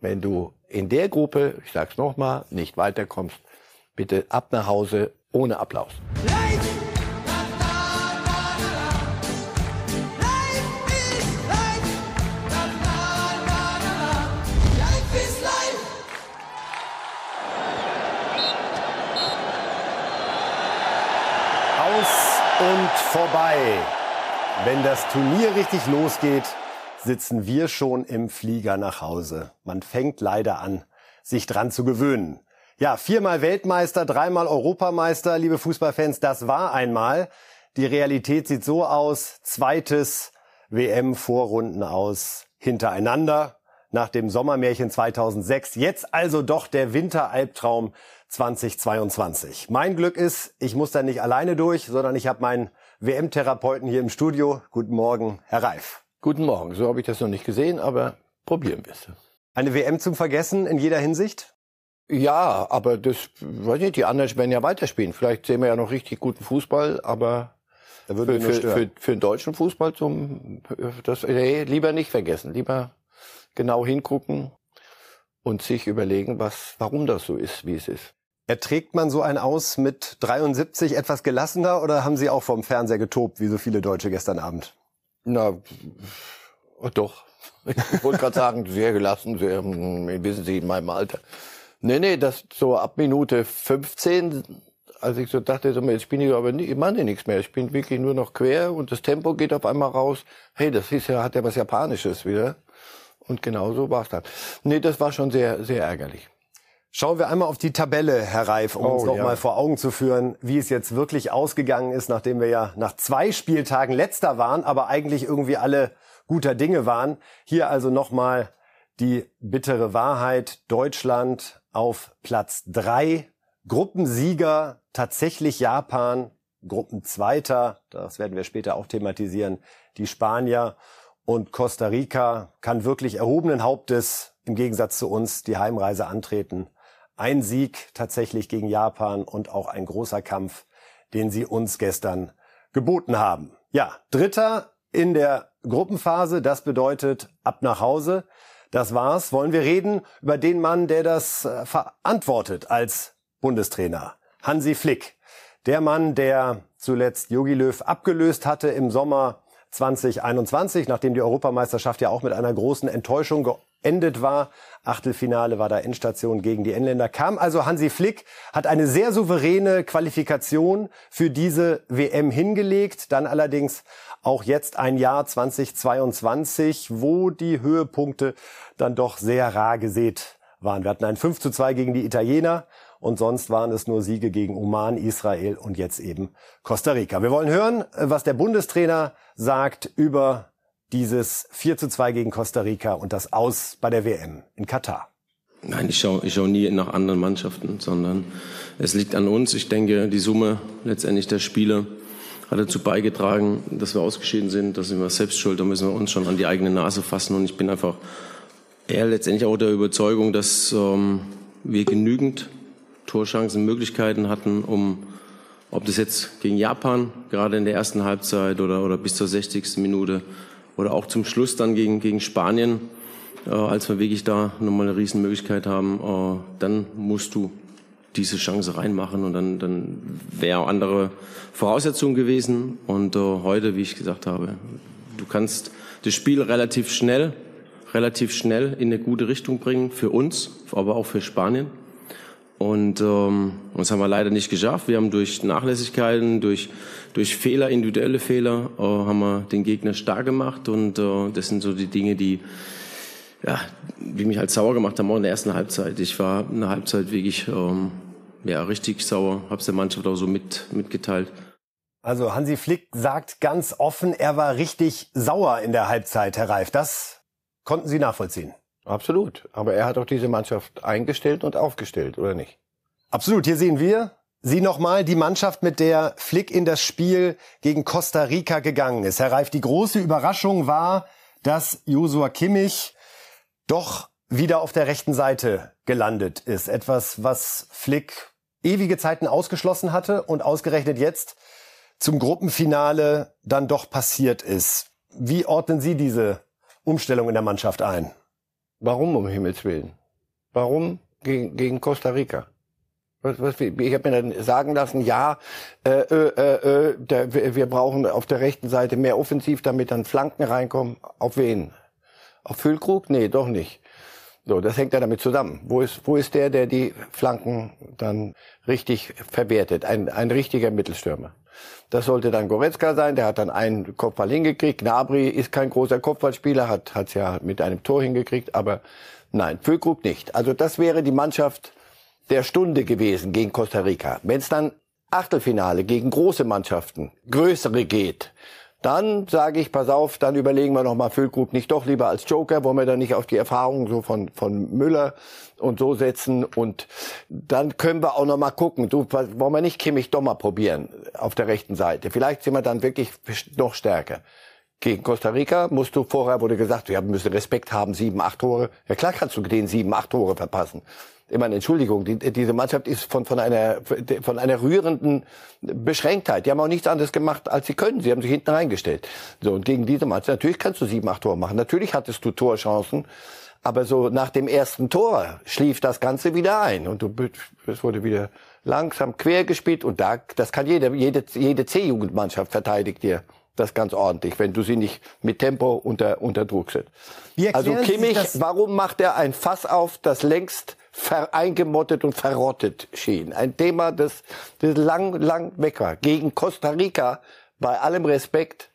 wenn du in der Gruppe, ich sag's nochmal, nicht weiterkommst, bitte ab nach Hause ohne Applaus. Und vorbei. Wenn das Turnier richtig losgeht, sitzen wir schon im Flieger nach Hause. Man fängt leider an, sich dran zu gewöhnen. Ja, 4-mal Weltmeister, 3-mal Europameister, liebe Fußballfans, das war einmal. Die Realität sieht so aus, zweites WM-Vorrunden aus hintereinander. Nach dem Sommermärchen 2006, jetzt also doch der Winteralbtraum 2022. Mein Glück ist, ich muss da nicht alleine durch, sondern ich habe meinen WM-Therapeuten hier im Studio. Guten Morgen, Herr Reif. Guten Morgen, so habe ich das noch nicht gesehen, aber probieren wir es. Eine WM zum Vergessen in jeder Hinsicht? Ja, aber das, weiß nicht, die anderen werden ja weiterspielen. Vielleicht sehen wir ja noch richtig guten Fußball, aber da würde für den deutschen Fußball lieber nicht vergessen. Lieber genau hingucken und sich überlegen, warum das so ist, wie es ist. Erträgt man so ein Aus mit 73 etwas gelassener oder haben Sie auch vom Fernseher getobt, wie so viele Deutsche gestern Abend? Na, doch. Ich wollte gerade sagen, sehr gelassen, sehr, wissen Sie, in meinem Alter. Nee, das so ab Minute 15, als ich so dachte, jetzt bin ich aber nicht, ich mache nichts mehr. Ich bin wirklich nur noch quer und das Tempo geht auf einmal raus. Hey, das hat ja was Japanisches wieder. Und genau so war es dann. Nee, das war schon sehr, sehr ärgerlich. Schauen wir einmal auf die Tabelle, Herr Reif, um uns noch mal vor Augen zu führen, wie es jetzt wirklich ausgegangen ist, nachdem wir ja nach 2 Spieltagen Letzter waren, aber eigentlich irgendwie alle guter Dinge waren. Hier also noch mal die bittere Wahrheit. Deutschland auf Platz 3, Gruppensieger tatsächlich Japan, Gruppenzweiter, das werden wir später auch thematisieren, die Spanier. Und Costa Rica kann wirklich erhobenen Hauptes im Gegensatz zu uns die Heimreise antreten. Ein Sieg tatsächlich gegen Japan und auch ein großer Kampf, den sie uns gestern geboten haben. Ja, Dritter in der Gruppenphase, das bedeutet ab nach Hause. Das war's. Wollen wir reden über den Mann, der das verantwortet als Bundestrainer? Hansi Flick. Der Mann, der zuletzt Jogi Löw abgelöst hatte im Sommer 2021, nachdem die Europameisterschaft ja auch mit einer großen Enttäuschung geendet war. Achtelfinale war da Endstation gegen die Engländer. Kam also Hansi Flick, hat eine sehr souveräne Qualifikation für diese WM hingelegt. Dann allerdings auch jetzt ein Jahr 2022, wo die Höhepunkte dann doch sehr rar gesät waren. Wir hatten ein 5:2 gegen die Italiener. Und sonst waren es nur Siege gegen Oman, Israel und jetzt eben Costa Rica. Wir wollen hören, was der Bundestrainer sagt über dieses 4:2 gegen Costa Rica und das Aus bei der WM in Katar. Nein, ich schau nie nach anderen Mannschaften, sondern es liegt an uns. Ich denke, die Summe letztendlich der Spiele hat dazu beigetragen, dass wir ausgeschieden sind. Da sind wir selbst schuld, da müssen wir uns schon an die eigene Nase fassen. Und ich bin einfach eher letztendlich auch der Überzeugung, dass wir genügend Torchancen, Möglichkeiten hatten, ob das jetzt gegen Japan, gerade in der ersten Halbzeit oder bis zur 60. Minute oder auch zum Schluss dann gegen Spanien, als wir wirklich da nochmal eine Riesenmöglichkeit haben, dann musst du diese Chance reinmachen und dann wäre andere Voraussetzungen gewesen. Und heute, wie ich gesagt habe, du kannst das Spiel relativ schnell in eine gute Richtung bringen, für uns, aber auch für Spanien. Und das haben wir leider nicht geschafft. Wir haben durch Nachlässigkeiten, durch Fehler, individuelle Fehler, haben wir den Gegner stark gemacht. Und das sind so die Dinge, die mich halt sauer gemacht haben, auch in der ersten Halbzeit. Ich war in der Halbzeit wirklich richtig sauer, habe es der Mannschaft auch so mitgeteilt. Also Hansi Flick sagt ganz offen, er war richtig sauer in der Halbzeit, Herr Reif. Das konnten Sie nachvollziehen? Absolut. Aber er hat auch diese Mannschaft eingestellt und aufgestellt, oder nicht? Absolut. Hier sehen wir Sie nochmal, die Mannschaft, mit der Flick in das Spiel gegen Costa Rica gegangen ist. Herr Reif, die große Überraschung war, dass Joshua Kimmich doch wieder auf der rechten Seite gelandet ist. Etwas, was Flick ewige Zeiten ausgeschlossen hatte und ausgerechnet jetzt zum Gruppenfinale dann doch passiert ist. Wie ordnen Sie diese Umstellung in der Mannschaft ein? Warum um Himmels Willen? Warum gegen Costa Rica? Ich habe mir dann sagen lassen, ja, wir brauchen auf der rechten Seite mehr Offensiv, damit dann Flanken reinkommen. Auf wen? Auf Füllkrug? Nee, doch nicht. So, das hängt ja damit zusammen. Wo ist der die Flanken dann richtig verwertet? Ein richtiger Mittelstürmer. Das sollte dann Goretzka sein, der hat dann einen Kopfball hingekriegt. Gnabry ist kein großer Kopfballspieler, hat's ja mit einem Tor hingekriegt, aber nein, Füllkrug nicht. Also das wäre die Mannschaft der Stunde gewesen gegen Costa Rica. Wenn es dann Achtelfinale gegen große Mannschaften, größere geht, dann sage ich, pass auf, dann überlegen wir nochmal Füllkrug nicht doch lieber als Joker, wollen wir dann nicht auf die Erfahrung so von Müller und so setzen und dann können wir auch nochmal gucken, wollen wir nicht Kimmich doch mal probieren auf der rechten Seite. Vielleicht sind wir dann wirklich noch stärker. Gegen Costa Rica musst du vorher, wurde gesagt, wir müssen Respekt haben, 7, 8 Tore. Ja klar kannst du den 7, 8 Tore verpassen. Ich meine, Entschuldigung, diese Mannschaft ist von einer rührenden Beschränktheit. Die haben auch nichts anderes gemacht, als sie können. Sie haben sich hinten reingestellt. So, und gegen diese Mannschaft, natürlich kannst du 7, 8 Tore machen. Natürlich hattest du Torchancen. Aber so nach dem ersten Tor schlief das Ganze wieder ein. Und es wurde wieder langsam quer gespielt. Und das kann jede C-Jugendmannschaft verteidigt dir das ganz ordentlich, wenn du sie nicht mit Tempo unter Druck setzt. Also Kimmich, warum macht er ein Fass auf, das längst eingemottet und verrottet schien? Ein Thema, das lang weg war. Gegen Costa Rica, bei allem Respekt,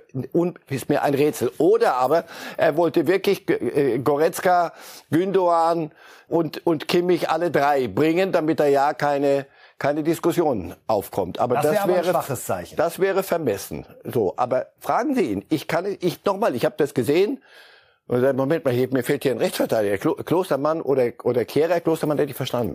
ist mir ein Rätsel. Oder aber er wollte wirklich Goretzka, Gündoğan und Kimmich alle drei bringen, damit er ja keine Diskussion aufkommt. Aber das wäre ein schwaches Zeichen. Das wäre vermessen. So, aber fragen Sie ihn. Ich habe das gesehen. Und sage, Moment mal, mir fehlt hier ein Rechtsverteidiger. Klostermann oder Kehrer. Klostermann hätte ich verstanden.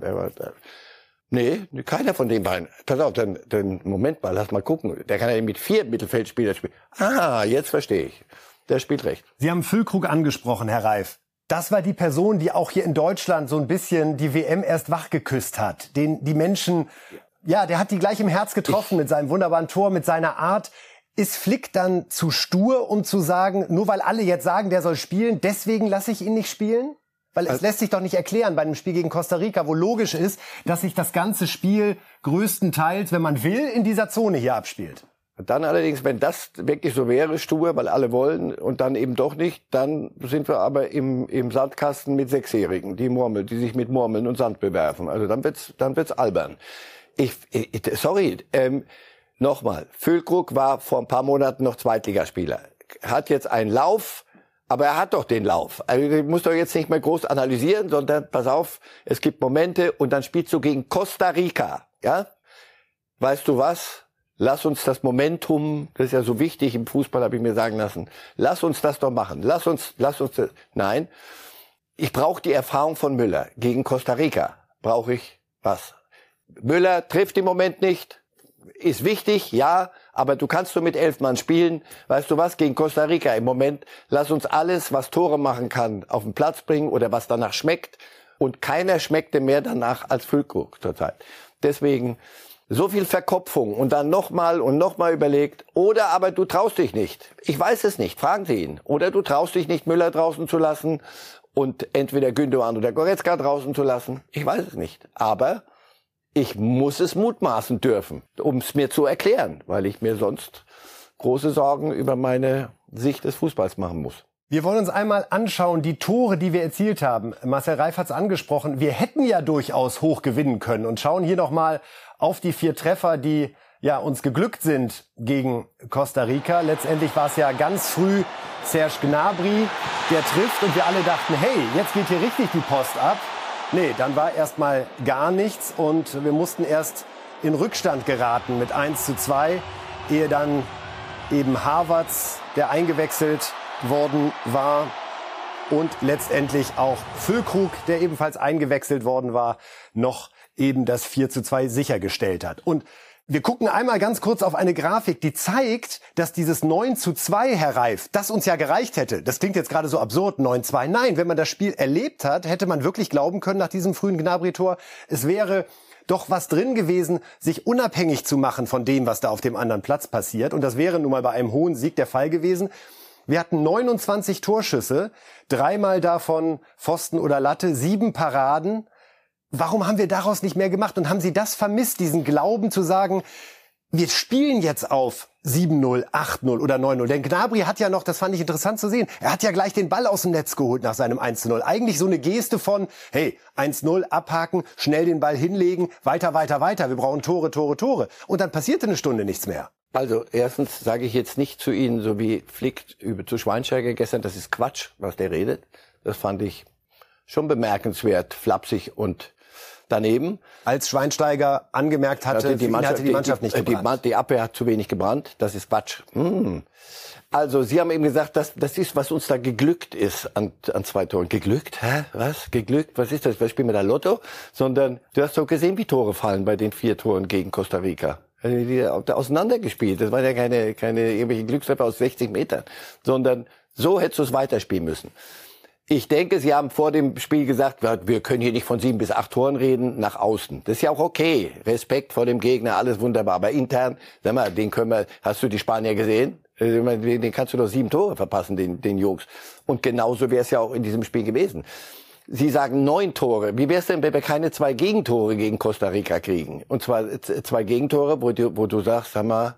Nee, keiner von den beiden. Pass auf, dann Moment mal, lass mal gucken. Der kann ja mit 4 Mittelfeldspielern spielen. Ah, jetzt verstehe ich. Der spielt recht. Sie haben Füllkrug angesprochen, Herr Reif. Das war die Person, die auch hier in Deutschland so ein bisschen die WM erst wachgeküsst hat. Die Menschen, ja, der hat die gleich im Herz getroffen mit seinem wunderbaren Tor, mit seiner Art. Ist Flick dann zu stur, um zu sagen, nur weil alle jetzt sagen, der soll spielen, deswegen lasse ich ihn nicht spielen? Weil es lässt sich doch nicht erklären bei einem Spiel gegen Costa Rica, wo logisch ist, dass sich das ganze Spiel größtenteils, wenn man will, in dieser Zone hier abspielt. Dann allerdings, wenn das wirklich so wäre, stur, weil alle wollen und dann eben doch nicht, dann sind wir aber im Sandkasten mit 6-Jährigen, die sich mit Murmeln und Sand bewerfen. Also dann wird's albern. Nochmal, Füllkrug war vor ein paar Monaten noch Zweitligaspieler. Hat jetzt einen Lauf, aber er hat doch den Lauf. Also du musst doch jetzt nicht mehr groß analysieren, sondern pass auf, es gibt Momente und dann spielst du gegen Costa Rica, ja? Weißt du was? Lass uns das Momentum, das ist ja so wichtig im Fußball, habe ich mir sagen lassen. Lass uns das doch machen. Lass uns das. Nein, ich brauche die Erfahrung von Müller. Gegen Costa Rica brauche ich was? Müller trifft im Moment nicht, ist wichtig, ja, aber du kannst mit 11 Mann spielen. Weißt du was, gegen Costa Rica im Moment, lass uns alles, was Tore machen kann, auf den Platz bringen oder was danach schmeckt. Und keiner schmeckte mehr danach als Füllkrug zurzeit. Deswegen so viel Verkopfung und dann nochmal überlegt. Oder aber du traust dich nicht. Ich weiß es nicht, fragen Sie ihn. Oder du traust dich nicht, Müller draußen zu lassen und entweder Gündoğan oder Goretzka draußen zu lassen. Ich weiß es nicht. Aber ich muss es mutmaßen dürfen, um es mir zu erklären, weil ich mir sonst große Sorgen über meine Sicht des Fußballs machen muss. Wir wollen uns einmal anschauen, die Tore, die wir erzielt haben. Marcel Reif hat es angesprochen. Wir hätten ja durchaus hoch gewinnen können und schauen hier nochmal auf die 4 Treffer, die ja uns geglückt sind gegen Costa Rica. Letztendlich war es ja ganz früh Serge Gnabry, der trifft und wir alle dachten, hey, jetzt geht hier richtig die Post ab. Nee, dann war erstmal gar nichts und wir mussten erst in Rückstand geraten mit 1:2, ehe dann eben Havertz, der eingewechselt worden war, und letztendlich auch Füllkrug, der ebenfalls eingewechselt worden war, noch eben das 4:2 sichergestellt hat. Und wir gucken einmal ganz kurz auf eine Grafik, die zeigt, dass dieses 9:2, Herr Reif, das uns ja gereicht hätte. Das klingt jetzt gerade so absurd, 9:2. Nein, wenn man das Spiel erlebt hat, hätte man wirklich glauben können nach diesem frühen Gnabry-Tor, es wäre doch was drin gewesen, sich unabhängig zu machen von dem, was da auf dem anderen Platz passiert. Und das wäre nun mal bei einem hohen Sieg der Fall gewesen. Wir hatten 29 Torschüsse, 3-mal davon Pfosten oder Latte, 7 Paraden. Warum haben wir daraus nicht mehr gemacht? Und haben Sie das vermisst, diesen Glauben zu sagen, wir spielen jetzt auf 7-0, 8-0 oder 9-0. Denn Gnabry hat ja noch, das fand ich interessant zu sehen, er hat ja gleich den Ball aus dem Netz geholt nach seinem 1-0. Eigentlich so eine Geste von, hey, 1-0, abhaken, schnell den Ball hinlegen, weiter, weiter, weiter. Wir brauchen Tore, Tore, Tore. Und dann passierte eine Stunde nichts mehr. Also erstens sage ich jetzt nicht zu Ihnen, so wie Flick zu Schweinsteiger gestern, das ist Quatsch, was der redet. Das fand ich schon bemerkenswert, flapsig und daneben. Als Schweinsteiger angemerkt hatte, die Mannschaft nicht gebrannt. Die Abwehr hat zu wenig gebrannt. Das ist Quatsch. Also Sie haben eben gesagt, das ist, was uns da geglückt ist an 2 Toren. Geglückt? Hä? Was? Geglückt? Was ist das? Was spielen wir da Lotto? Sondern du hast doch gesehen, wie Tore fallen bei den 4 Toren gegen Costa Rica. Die auseinandergespielt. Das waren ja keine irgendwelche Glückstreffer aus 60 Metern. Sondern so hättest du es weiterspielen müssen. Ich denke, Sie haben vor dem Spiel gesagt, wir können hier nicht von 7 bis 8 Toren reden, nach außen. Das ist ja auch okay. Respekt vor dem Gegner, alles wunderbar. Aber intern, sag mal, hast du die Spanier gesehen? Den kannst du doch 7 Tore verpassen, den Jungs. Und genauso wäre es ja auch in diesem Spiel gewesen. Sie sagen 9 Tore. Wie wäre es denn, wenn wir keine 2 Gegentore gegen Costa Rica kriegen? Und zwar 2 Gegentore, wo du sagst, sag mal,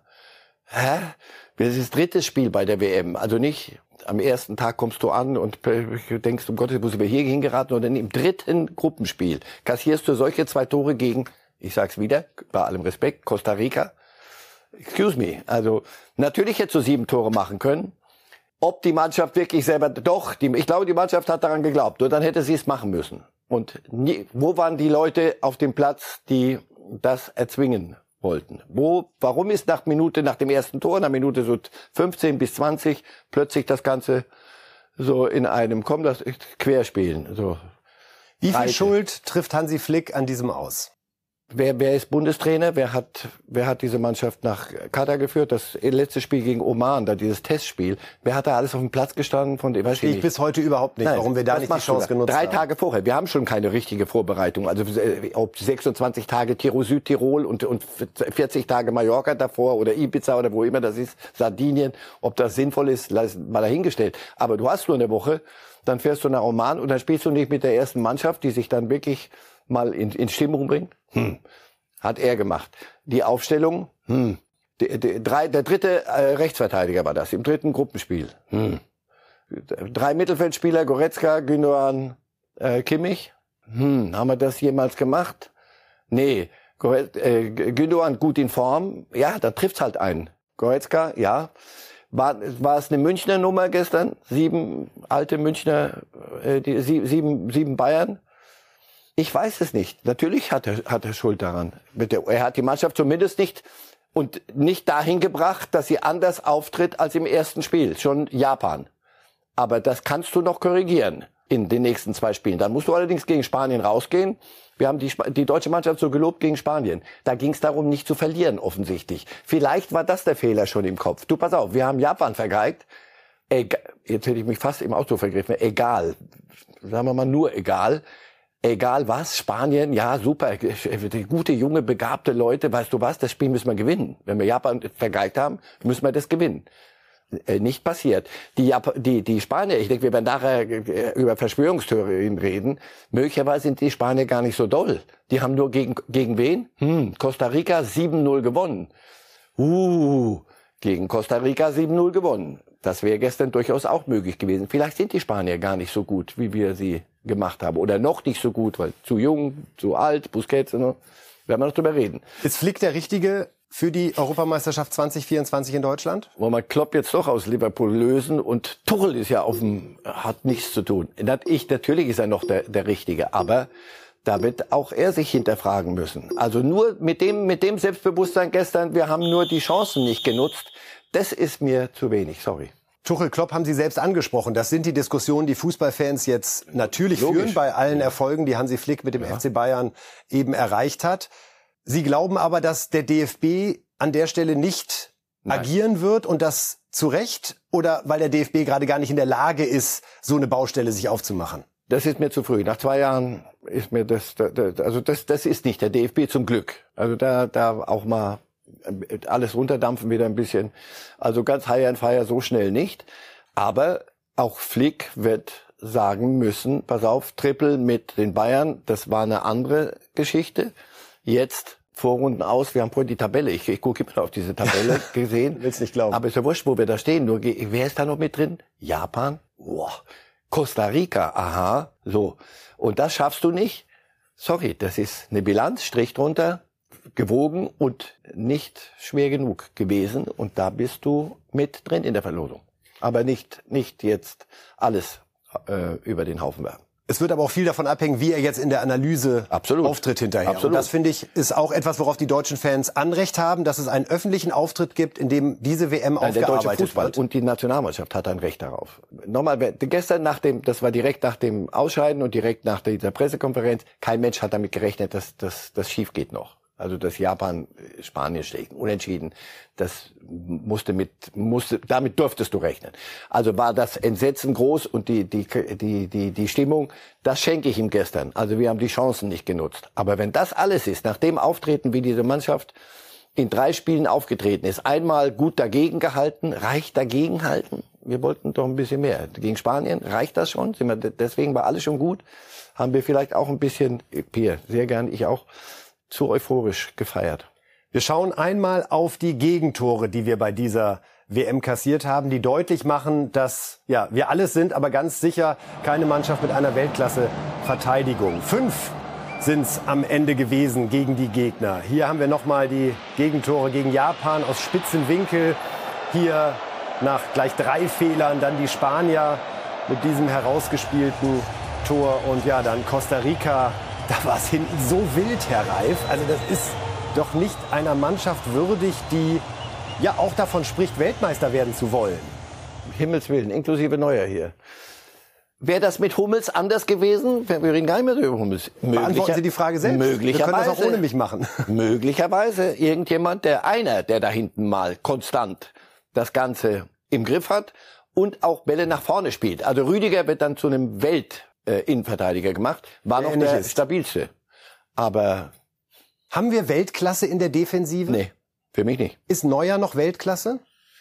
das ist das 3. Spiel bei der WM. Also nicht am ersten Tag kommst du an und denkst, um Gottes Willen, wo sind wir hier hingeraten? Oder im 3. Gruppenspiel kassierst du solche 2 Tore gegen, ich sag's wieder, bei allem Respekt, Costa Rica. Excuse me. Also natürlich hättest du 7 Tore machen können. Ob die Mannschaft wirklich selber, ich glaube, die Mannschaft hat daran geglaubt. Nur dann hätte sie es machen müssen. Und wo waren die Leute auf dem Platz, die das erzwingen wollten? Warum ist nach dem ersten Tor, nach Minute so 15 bis 20, plötzlich das Ganze so in einem, das Querspielen, so. Wie viel Schuld trifft Hansi Flick an diesem Aus? Wer ist Bundestrainer? Wer hat diese Mannschaft nach Katar geführt? Das letzte Spiel gegen Oman, da dieses Testspiel. Wer hat da alles auf dem Platz gestanden? Verstehe ich bis heute überhaupt nicht, warum wir da nicht die Chance genutzt haben. 3 Tage vorher. Wir haben schon keine richtige Vorbereitung. Also ob 26 Tage Südtirol und 40 Tage Mallorca davor oder Ibiza oder wo immer das ist, Sardinien. Ob das sinnvoll ist, mal dahingestellt. Aber du hast nur eine Woche, dann fährst du nach Oman und dann spielst du nicht mit der ersten Mannschaft, die sich dann wirklich mal in Stimmung bringt. Hat er gemacht. Die Aufstellung, der 3. Rechtsverteidiger war das, im 3. Gruppenspiel. 3 Mittelfeldspieler, Goretzka, Gündoğan, Kimmich. Haben wir das jemals gemacht? Nee. Gündoğan gut in Form, ja, da trifft's halt einen. Goretzka, ja. War es eine Münchner Nummer gestern? 7 alte Münchner, 7 Bayern? Ich weiß es nicht. Natürlich hat er Schuld daran. Er hat die Mannschaft zumindest nicht dahin gebracht, dass sie anders auftritt als im ersten Spiel. Schon Japan. Aber das kannst du noch korrigieren in den nächsten 2 Spielen. Dann musst du allerdings gegen Spanien rausgehen. Wir haben die deutsche Mannschaft so gelobt gegen Spanien. Da ging es darum, nicht zu verlieren, offensichtlich. Vielleicht war das der Fehler schon im Kopf. Du, pass auf, wir haben Japan vergeigt. Jetzt hätte ich mich fast im Ausdruck vergriffen. Egal. Sagen wir mal nur egal. Egal was, Spanien, ja, super, gute, junge, begabte Leute, weißt du was, das Spiel müssen wir gewinnen. Wenn wir Japan vergeigt haben, müssen wir das gewinnen. Nicht passiert. Die Spanier, ich denke, wir werden nachher über Verschwörungstheorien reden, möglicherweise sind die Spanier gar nicht so doll. Die haben nur gegen wen? Costa Rica 7-0 gewonnen. Gegen Costa Rica 7-0 gewonnen. Das wäre gestern durchaus auch möglich gewesen. Vielleicht sind die Spanier gar nicht so gut, wie wir sie gemacht haben. Oder noch nicht so gut, weil zu jung, zu alt, Busquets, werden wir noch drüber reden. Ist Flick der Richtige für die Europameisterschaft 2024 in Deutschland? Wollen wir Klopp jetzt doch aus Liverpool lösen und Tuchel ist ja hat nichts zu tun. Natürlich ist er noch der Richtige, aber da wird auch er sich hinterfragen müssen. Also nur mit dem Selbstbewusstsein gestern, wir haben nur die Chancen nicht genutzt. Das ist mir zu wenig, sorry. Tuchel, Klopp haben Sie selbst angesprochen. Das sind die Diskussionen, die Fußballfans jetzt natürlich führen bei allen Erfolgen, die Hansi Flick mit dem FC Bayern eben erreicht hat. Sie glauben aber, dass der DFB an der Stelle nicht agieren wird und das zu Recht? Oder weil der DFB gerade gar nicht in der Lage ist, so eine Baustelle sich aufzumachen? Das ist mir zu früh. Nach 2 Jahren ist mir das ist nicht der DFB zum Glück. Also da auch mal alles runterdampfen wieder ein bisschen. Also ganz high and fire so schnell nicht. Aber auch Flick wird sagen müssen, pass auf, Triple mit den Bayern, das war eine andere Geschichte. Jetzt Vorrunden aus, wir haben vorhin die Tabelle, ich gucke immer auf diese Tabelle gesehen. Willst nicht glauben. Aber ist ja wurscht, wo wir da stehen. Nur, wer ist da noch mit drin? Japan? Wow. Costa Rica, aha, so. Und das schaffst du nicht. Sorry, das ist eine Bilanz, Strich drunter, gewogen und nicht schwer genug gewesen. Und da bist du mit drin in der Verlosung. Aber nicht jetzt alles über den Haufen werfen. Es wird aber auch viel davon abhängen, wie er jetzt in der Analyse auftritt hinterher. Absolut. Und das, finde ich, ist auch etwas, worauf die deutschen Fans Anrecht haben, dass es einen öffentlichen Auftritt gibt, in dem diese WM aufgearbeitet der deutsche Fußball wird. Und die Nationalmannschaft hat ein Recht darauf. Nochmal, gestern das war direkt nach dem Ausscheiden und direkt nach dieser Pressekonferenz, kein Mensch hat damit gerechnet, dass das schief geht noch. Also dass Japan Spanien schlägt, unentschieden, damit dürftest du rechnen. Also war das Entsetzen groß und die Stimmung, das schenke ich ihm gestern. Also wir haben die Chancen nicht genutzt. Aber wenn das alles ist, nach dem Auftreten, wie diese Mannschaft in 3 Spielen aufgetreten ist, einmal gut dagegen gehalten, reicht dagegen halten? Wir wollten doch ein bisschen mehr. Gegen Spanien reicht das schon? Deswegen war alles schon gut? Haben wir vielleicht auch ein bisschen, Pierre, sehr gern, ich auch, zu euphorisch gefeiert. Wir schauen einmal auf die Gegentore, die wir bei dieser WM kassiert haben, die deutlich machen, dass wir alles sind, aber ganz sicher keine Mannschaft mit einer Weltklasse-Verteidigung. 5 sind's am Ende gewesen gegen die Gegner. Hier haben wir nochmal die Gegentore gegen Japan aus spitzen Winkel. Hier nach gleich 3 Fehlern dann die Spanier mit diesem herausgespielten Tor und dann Costa Rica. Da war es hinten so wild, Herr Reif. Also das ist doch nicht einer Mannschaft würdig, die auch davon spricht, Weltmeister werden zu wollen. Himmels Willen, inklusive Neuer hier. Wäre das mit Hummels anders gewesen? Wir reden gar nicht mehr über Hummels. Beantworten Sie die Frage selbst. Wir können das auch ohne mich machen. Möglicherweise irgendjemand, der da hinten mal konstant das Ganze im Griff hat und auch Bälle nach vorne spielt. Also Rüdiger wird dann zu einem Innenverteidiger gemacht, war noch der stabilste. Aber haben wir Weltklasse in der Defensive? Nee, für mich nicht. Ist Neuer noch Weltklasse?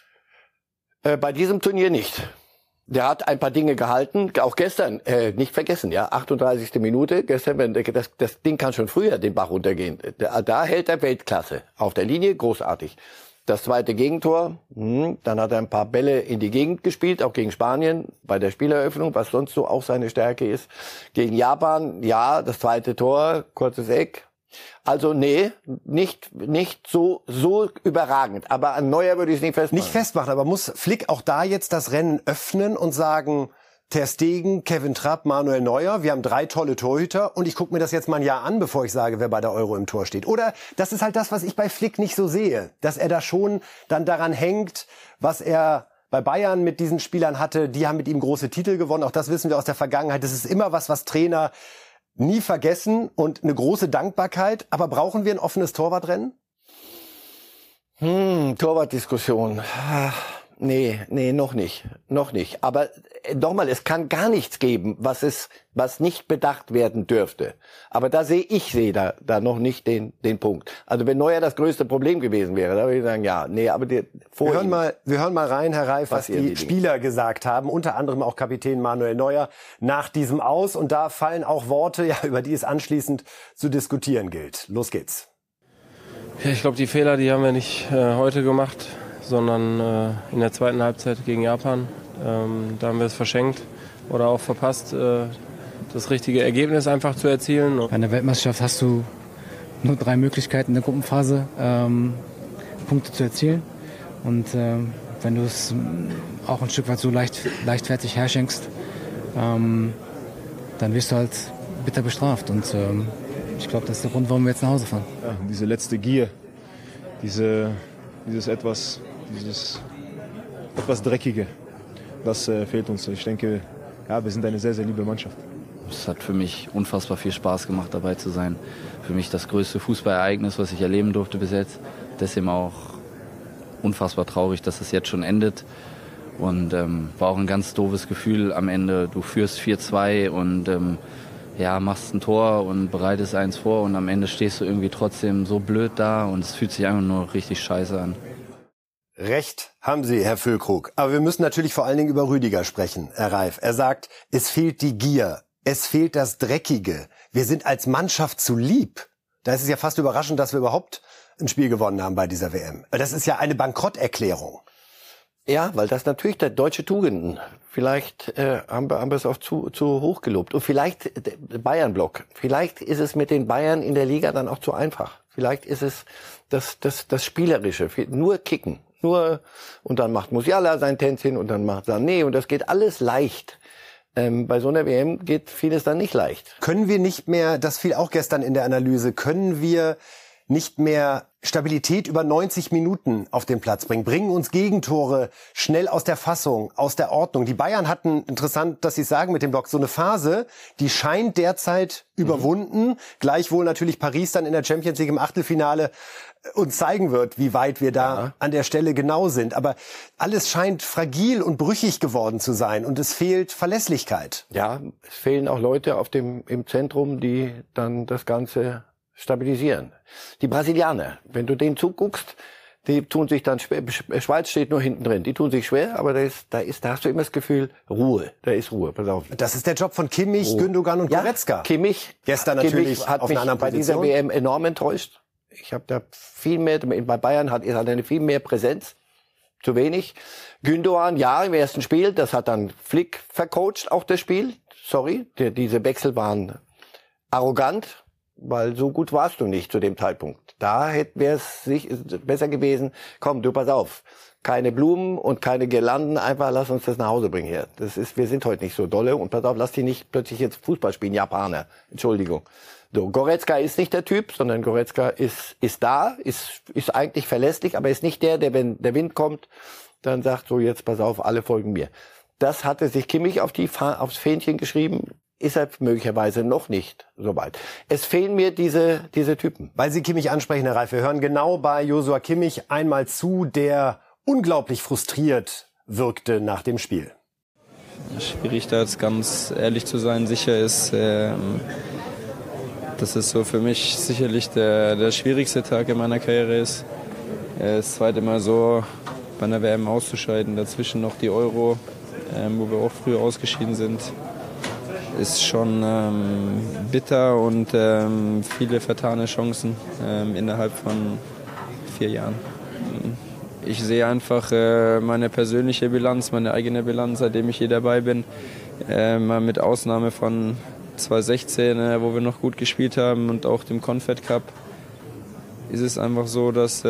Bei diesem Turnier nicht. Der hat ein paar Dinge gehalten, auch gestern, nicht vergessen, 38. Minute, gestern, das Ding kann schon früher den Bach runtergehen. Da hält er Weltklasse. Auf der Linie, großartig. Das zweite Gegentor, dann hat er ein paar Bälle in die Gegend gespielt, auch gegen Spanien bei der Spieleröffnung, was sonst so auch seine Stärke ist. Gegen Japan, das zweite Tor, kurzes Eck. Also nee, nicht so überragend. Aber an Neuer würde ich es nicht festmachen. Nicht festmachen, aber muss Flick auch da jetzt das Rennen öffnen und sagen, Ter Stegen, Kevin Trapp, Manuel Neuer, wir haben 3 tolle Torhüter und ich gucke mir das jetzt mal ein Jahr an, bevor ich sage, wer bei der Euro im Tor steht. Oder das ist halt das, was ich bei Flick nicht so sehe, dass er da schon dann daran hängt, was er bei Bayern mit diesen Spielern hatte. Die haben mit ihm große Titel gewonnen, auch das wissen wir aus der Vergangenheit. Das ist immer was Trainer nie vergessen und eine große Dankbarkeit. Aber brauchen wir ein offenes Torwartrennen? Torwartdiskussion. Nee, noch nicht. Aber nochmal, es kann gar nichts geben, was nicht bedacht werden dürfte. Aber da sehe da noch nicht den Punkt. Also wenn Neuer das größte Problem gewesen wäre, da würde ich sagen, aber wir hören mal rein, Herr Reif, was die Spieler gesagt haben, unter anderem auch Kapitän Manuel Neuer nach diesem Aus. Und da fallen auch Worte, über die es anschließend zu diskutieren gilt. Los geht's. Ja, ich glaube, die Fehler, die haben wir nicht heute gemacht, sondern in der zweiten Halbzeit gegen Japan. Da haben wir es verschenkt oder auch verpasst, das richtige Ergebnis einfach zu erzielen. Bei einer Weltmeisterschaft hast du nur 3 Möglichkeiten in der Gruppenphase, Punkte zu erzielen. Und wenn du es auch ein Stück weit so leichtfertig herschenkst, dann wirst du halt bitter bestraft. Und ich glaube, das ist der Grund, warum wir jetzt nach Hause fahren. Ja, diese letzte Gier, dieses etwas Dreckige, das fehlt uns. Ich denke, wir sind eine sehr, sehr liebe Mannschaft. Es hat für mich unfassbar viel Spaß gemacht, dabei zu sein. Für mich das größte Fußballereignis, was ich erleben durfte bis jetzt. Deswegen auch unfassbar traurig, dass es jetzt schon endet. Und war auch ein ganz doofes Gefühl am Ende. Du führst 4-2 und machst ein Tor und bereitest eins vor. Und am Ende stehst du irgendwie trotzdem so blöd da und es fühlt sich einfach nur richtig scheiße an. Recht haben Sie, Herr Füllkrug. Aber wir müssen natürlich vor allen Dingen über Rüdiger sprechen, Herr Reif. Er sagt, es fehlt die Gier, es fehlt das Dreckige. Wir sind als Mannschaft zu lieb. Da ist es ja fast überraschend, dass wir überhaupt ein Spiel gewonnen haben bei dieser WM. Das ist ja eine Bankrotterklärung. Ja, weil das natürlich der deutsche Tugenden. Vielleicht haben wir es auch zu hoch gelobt. Und vielleicht Bayern-Block. Vielleicht ist es mit den Bayern in der Liga dann auch zu einfach. Vielleicht ist es das Spielerische. Nur kicken. Und dann macht Musiala sein Tänzchen und dann macht Sané. Und das geht alles leicht. Bei so einer WM geht vieles dann nicht leicht. Können wir nicht mehr, das fiel auch gestern in der Analyse, können wir nicht mehr Stabilität über 90 Minuten auf den Platz bringen uns Gegentore schnell aus der Fassung, aus der Ordnung. Die Bayern hatten, interessant, dass Sie es sagen mit dem Block, so eine Phase, die scheint derzeit überwunden. Gleichwohl natürlich Paris dann in der Champions League im Achtelfinale uns zeigen wird, wie weit wir da an der Stelle genau sind. Aber alles scheint fragil und brüchig geworden zu sein und es fehlt Verlässlichkeit. Ja, es fehlen auch Leute im Zentrum, die dann das Ganze stabilisieren. Die Brasilianer, wenn du denen zuguckst, die tun sich dann schwer. Schweiz steht nur hinten drin. Die tun sich schwer, aber da hast du immer das Gefühl, Ruhe. Da ist Ruhe. Pass auf. Das ist der Job von Kimmich, Gündogan und Goretzka. Kimmich gestern natürlich hat auf mich einer anderen bei Position. dieser WM enorm enttäuscht. Ich habe da viel mehr, bei Bayern hat er eine viel mehr Präsenz. Zu wenig. Gündogan, ja, im ersten Spiel, das hat dann Flick vercoacht, auch das Spiel. Sorry, diese Wechsel waren arrogant. Weil so gut warst du nicht zu dem Zeitpunkt. Da wäre es besser gewesen, komm, du pass auf, keine Blumen und keine Girlanden, einfach lass uns das nach Hause bringen hier. Wir sind heute nicht so dolle und pass auf, lass die nicht plötzlich jetzt Fußball spielen, Japaner, Entschuldigung. So, Goretzka ist nicht der Typ, sondern Goretzka ist da, ist eigentlich verlässlich, aber ist nicht der, wenn der Wind kommt, dann sagt so, jetzt pass auf, alle folgen mir. Das hatte sich Kimmich aufs Fähnchen geschrieben. Ist er möglicherweise noch nicht so weit. Es fehlen mir diese Typen. Weil Sie Kimmich ansprechen, Herr Reif, wir hören genau bei Joshua Kimmich einmal zu, der unglaublich frustriert wirkte nach dem Spiel. Schwierig, da jetzt ganz ehrlich zu sein. Sicher ist, dass es so für mich sicherlich der schwierigste Tag in meiner Karriere ist. Das zweite Mal so bei einer WM auszuscheiden, dazwischen noch die Euro, wo wir auch früher ausgeschieden sind. Ist schon bitter und viele vertane Chancen innerhalb von 4 Jahren. Ich sehe einfach meine persönliche Bilanz, meine eigene Bilanz, seitdem ich hier dabei bin. Mal mit Ausnahme von 2016, wo wir noch gut gespielt haben und auch dem Confed Cup, ist es einfach so, dass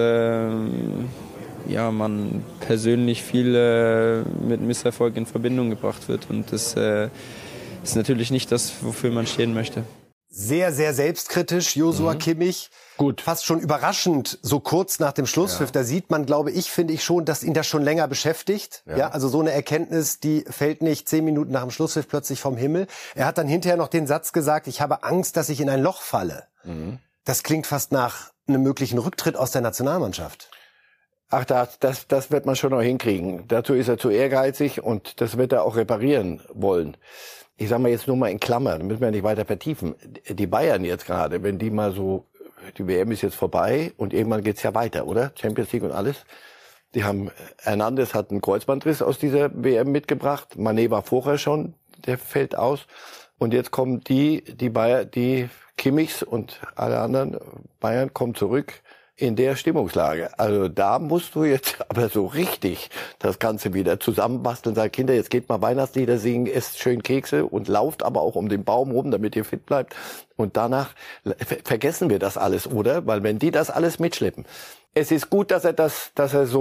man persönlich viel mit Misserfolg in Verbindung gebracht wird. Und das ist natürlich nicht das, wofür man stehen möchte. Sehr, sehr selbstkritisch, Joshua Kimmich. Gut. Fast schon überraschend, so kurz nach dem Schlusspfiff. Da sieht man, finde ich schon, dass ihn das schon länger beschäftigt. Ja, also so eine Erkenntnis, die fällt nicht 10 Minuten nach dem Schlusspfiff plötzlich vom Himmel. Er hat dann hinterher noch den Satz gesagt, ich habe Angst, dass ich in ein Loch falle. Das klingt fast nach einem möglichen Rücktritt aus der Nationalmannschaft. Ach, das wird man schon noch hinkriegen. Dazu ist er zu ehrgeizig und das wird er auch reparieren wollen. Ich sag mal jetzt nur mal in Klammern, müssen wir nicht weiter vertiefen. Die Bayern jetzt gerade, wenn die mal so, die WM ist jetzt vorbei und irgendwann geht's ja weiter, oder? Champions League und alles. Hernandez hat einen Kreuzbandriss aus dieser WM mitgebracht. Mané war vorher schon, der fällt aus. Und jetzt kommen die Kimmichs und alle anderen Bayern kommen zurück in der Stimmungslage. Also da musst du jetzt aber so richtig das Ganze wieder zusammenbasteln. Sag, Kinder, jetzt geht mal Weihnachtslieder singen, esst schön Kekse und lauft aber auch um den Baum rum, damit ihr fit bleibt. Und danach vergessen wir das alles, oder? Weil wenn die das alles mitschleppen. Es ist gut, dass er das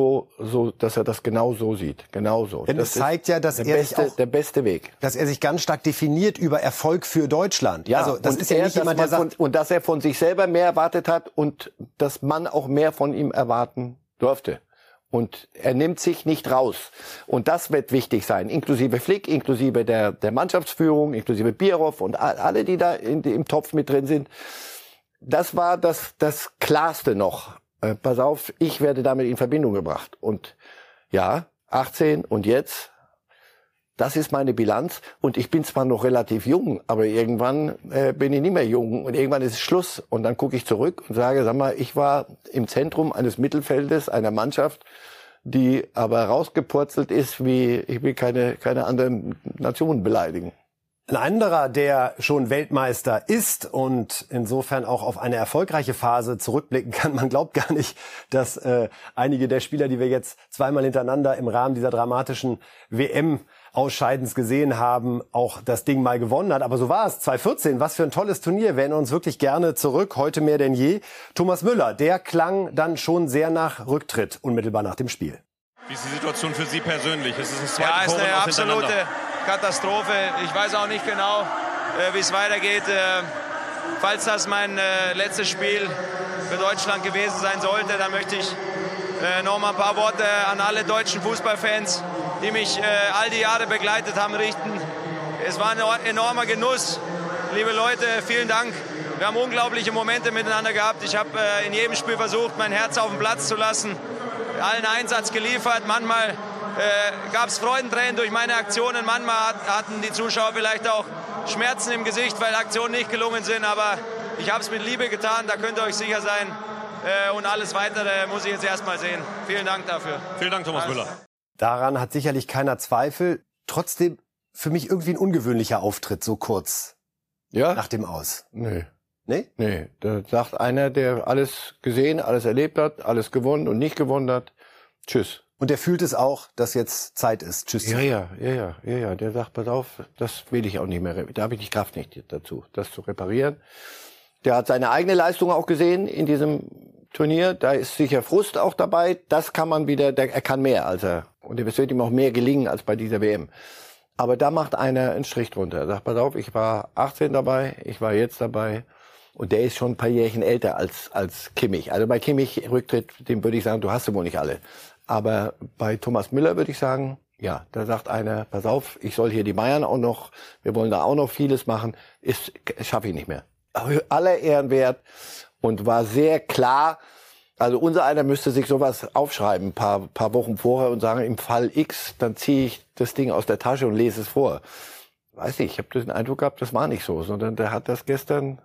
genau so sieht. Genau so. Denn es zeigt ja, dass der beste Weg. Dass er sich ganz stark definiert über Erfolg für Deutschland. Ja, also das ist ja nicht jemand, der sagt, und dass er von sich selber mehr erwartet hat und dass man auch mehr von ihm erwarten durfte. Und er nimmt sich nicht raus. Und das wird wichtig sein. Inklusive Flick, inklusive der Mannschaftsführung, inklusive Bierhoff und alle, die da im Topf mit drin sind. Das war das Klarste noch. Pass auf, ich werde damit in Verbindung gebracht. Und ja, 18 und jetzt, das ist meine Bilanz. Und ich bin zwar noch relativ jung, aber irgendwann bin ich nicht mehr jung. Und irgendwann ist es Schluss. Und dann gucke ich zurück und sage, sag mal, ich war im Zentrum eines Mittelfeldes, einer Mannschaft, die aber rausgepurzelt ist, wie ich will keine anderen Nationen beleidigen. Ein anderer, der schon Weltmeister ist und insofern auch auf eine erfolgreiche Phase zurückblicken kann. Man glaubt gar nicht, dass einige der Spieler, die wir jetzt zweimal hintereinander im Rahmen dieser dramatischen WM-Ausscheidens gesehen haben, auch das Ding mal gewonnen hat. Aber so war es. 2014, was für ein tolles Turnier. Wir erinnern uns wirklich gerne zurück, heute mehr denn je. Thomas Müller, der klang dann schon sehr nach Rücktritt, unmittelbar nach dem Spiel. Wie ist die Situation für Sie persönlich? Es ist das zweite Ja, ist Tor eine absolute hintereinander. Katastrophe. Ich weiß auch nicht genau, wie es weitergeht. Falls das mein letztes Spiel für Deutschland gewesen sein sollte, dann möchte ich noch mal ein paar Worte an alle deutschen Fußballfans, die mich all die Jahre begleitet haben, richten. Es war ein enormer Genuss. Liebe Leute, vielen Dank. Wir haben unglaubliche Momente miteinander gehabt. Ich habe in jedem Spiel versucht, mein Herz auf den Platz zu lassen. Allen Einsatz geliefert. Manchmal gab es Freudentränen durch meine Aktionen. Manchmal hatten die Zuschauer vielleicht auch Schmerzen im Gesicht, weil Aktionen nicht gelungen sind. Aber ich habe es mit Liebe getan, da könnt ihr euch sicher sein. Und alles Weitere muss ich jetzt erstmal sehen. Vielen Dank dafür. Vielen Dank, Thomas Müller. Daran hat sicherlich keiner Zweifel. Trotzdem für mich irgendwie ein ungewöhnlicher Auftritt, so kurz nach dem Aus. Nee. Nee? Nee, da sagt einer, der alles gesehen, alles erlebt hat, alles gewonnen und nicht gewonnen hat, tschüss. Und der fühlt es auch, dass jetzt Zeit ist. Tschüss. Ja. Der sagt, pass auf, das will ich auch nicht mehr. Da habe ich die Kraft nicht dazu, das zu reparieren. Der hat seine eigene Leistung auch gesehen in diesem Turnier. Da ist sicher Frust auch dabei. Das kann man wieder, er kann mehr als er. Und es wird ihm auch mehr gelingen als bei dieser WM. Aber da macht einer einen Strich drunter. Er sagt, pass auf, ich war 18 dabei, ich war jetzt dabei. Und der ist schon ein paar Jährchen älter als Kimmich. Also bei Kimmich Rücktritt, dem würde ich sagen, du hast sie wohl nicht alle. Aber bei Thomas Müller würde ich sagen, ja, da sagt einer, pass auf, ich soll hier die Bayern auch noch, wir wollen da auch noch vieles machen, schaffe ich nicht mehr. Aller Ehren wert und war sehr klar. Also unser einer müsste sich sowas aufschreiben, ein paar Wochen vorher und sagen, im Fall X, dann ziehe ich das Ding aus der Tasche und lese es vor. Weiß nicht, ich habe den Eindruck gehabt, das war nicht so, sondern der hat das gestern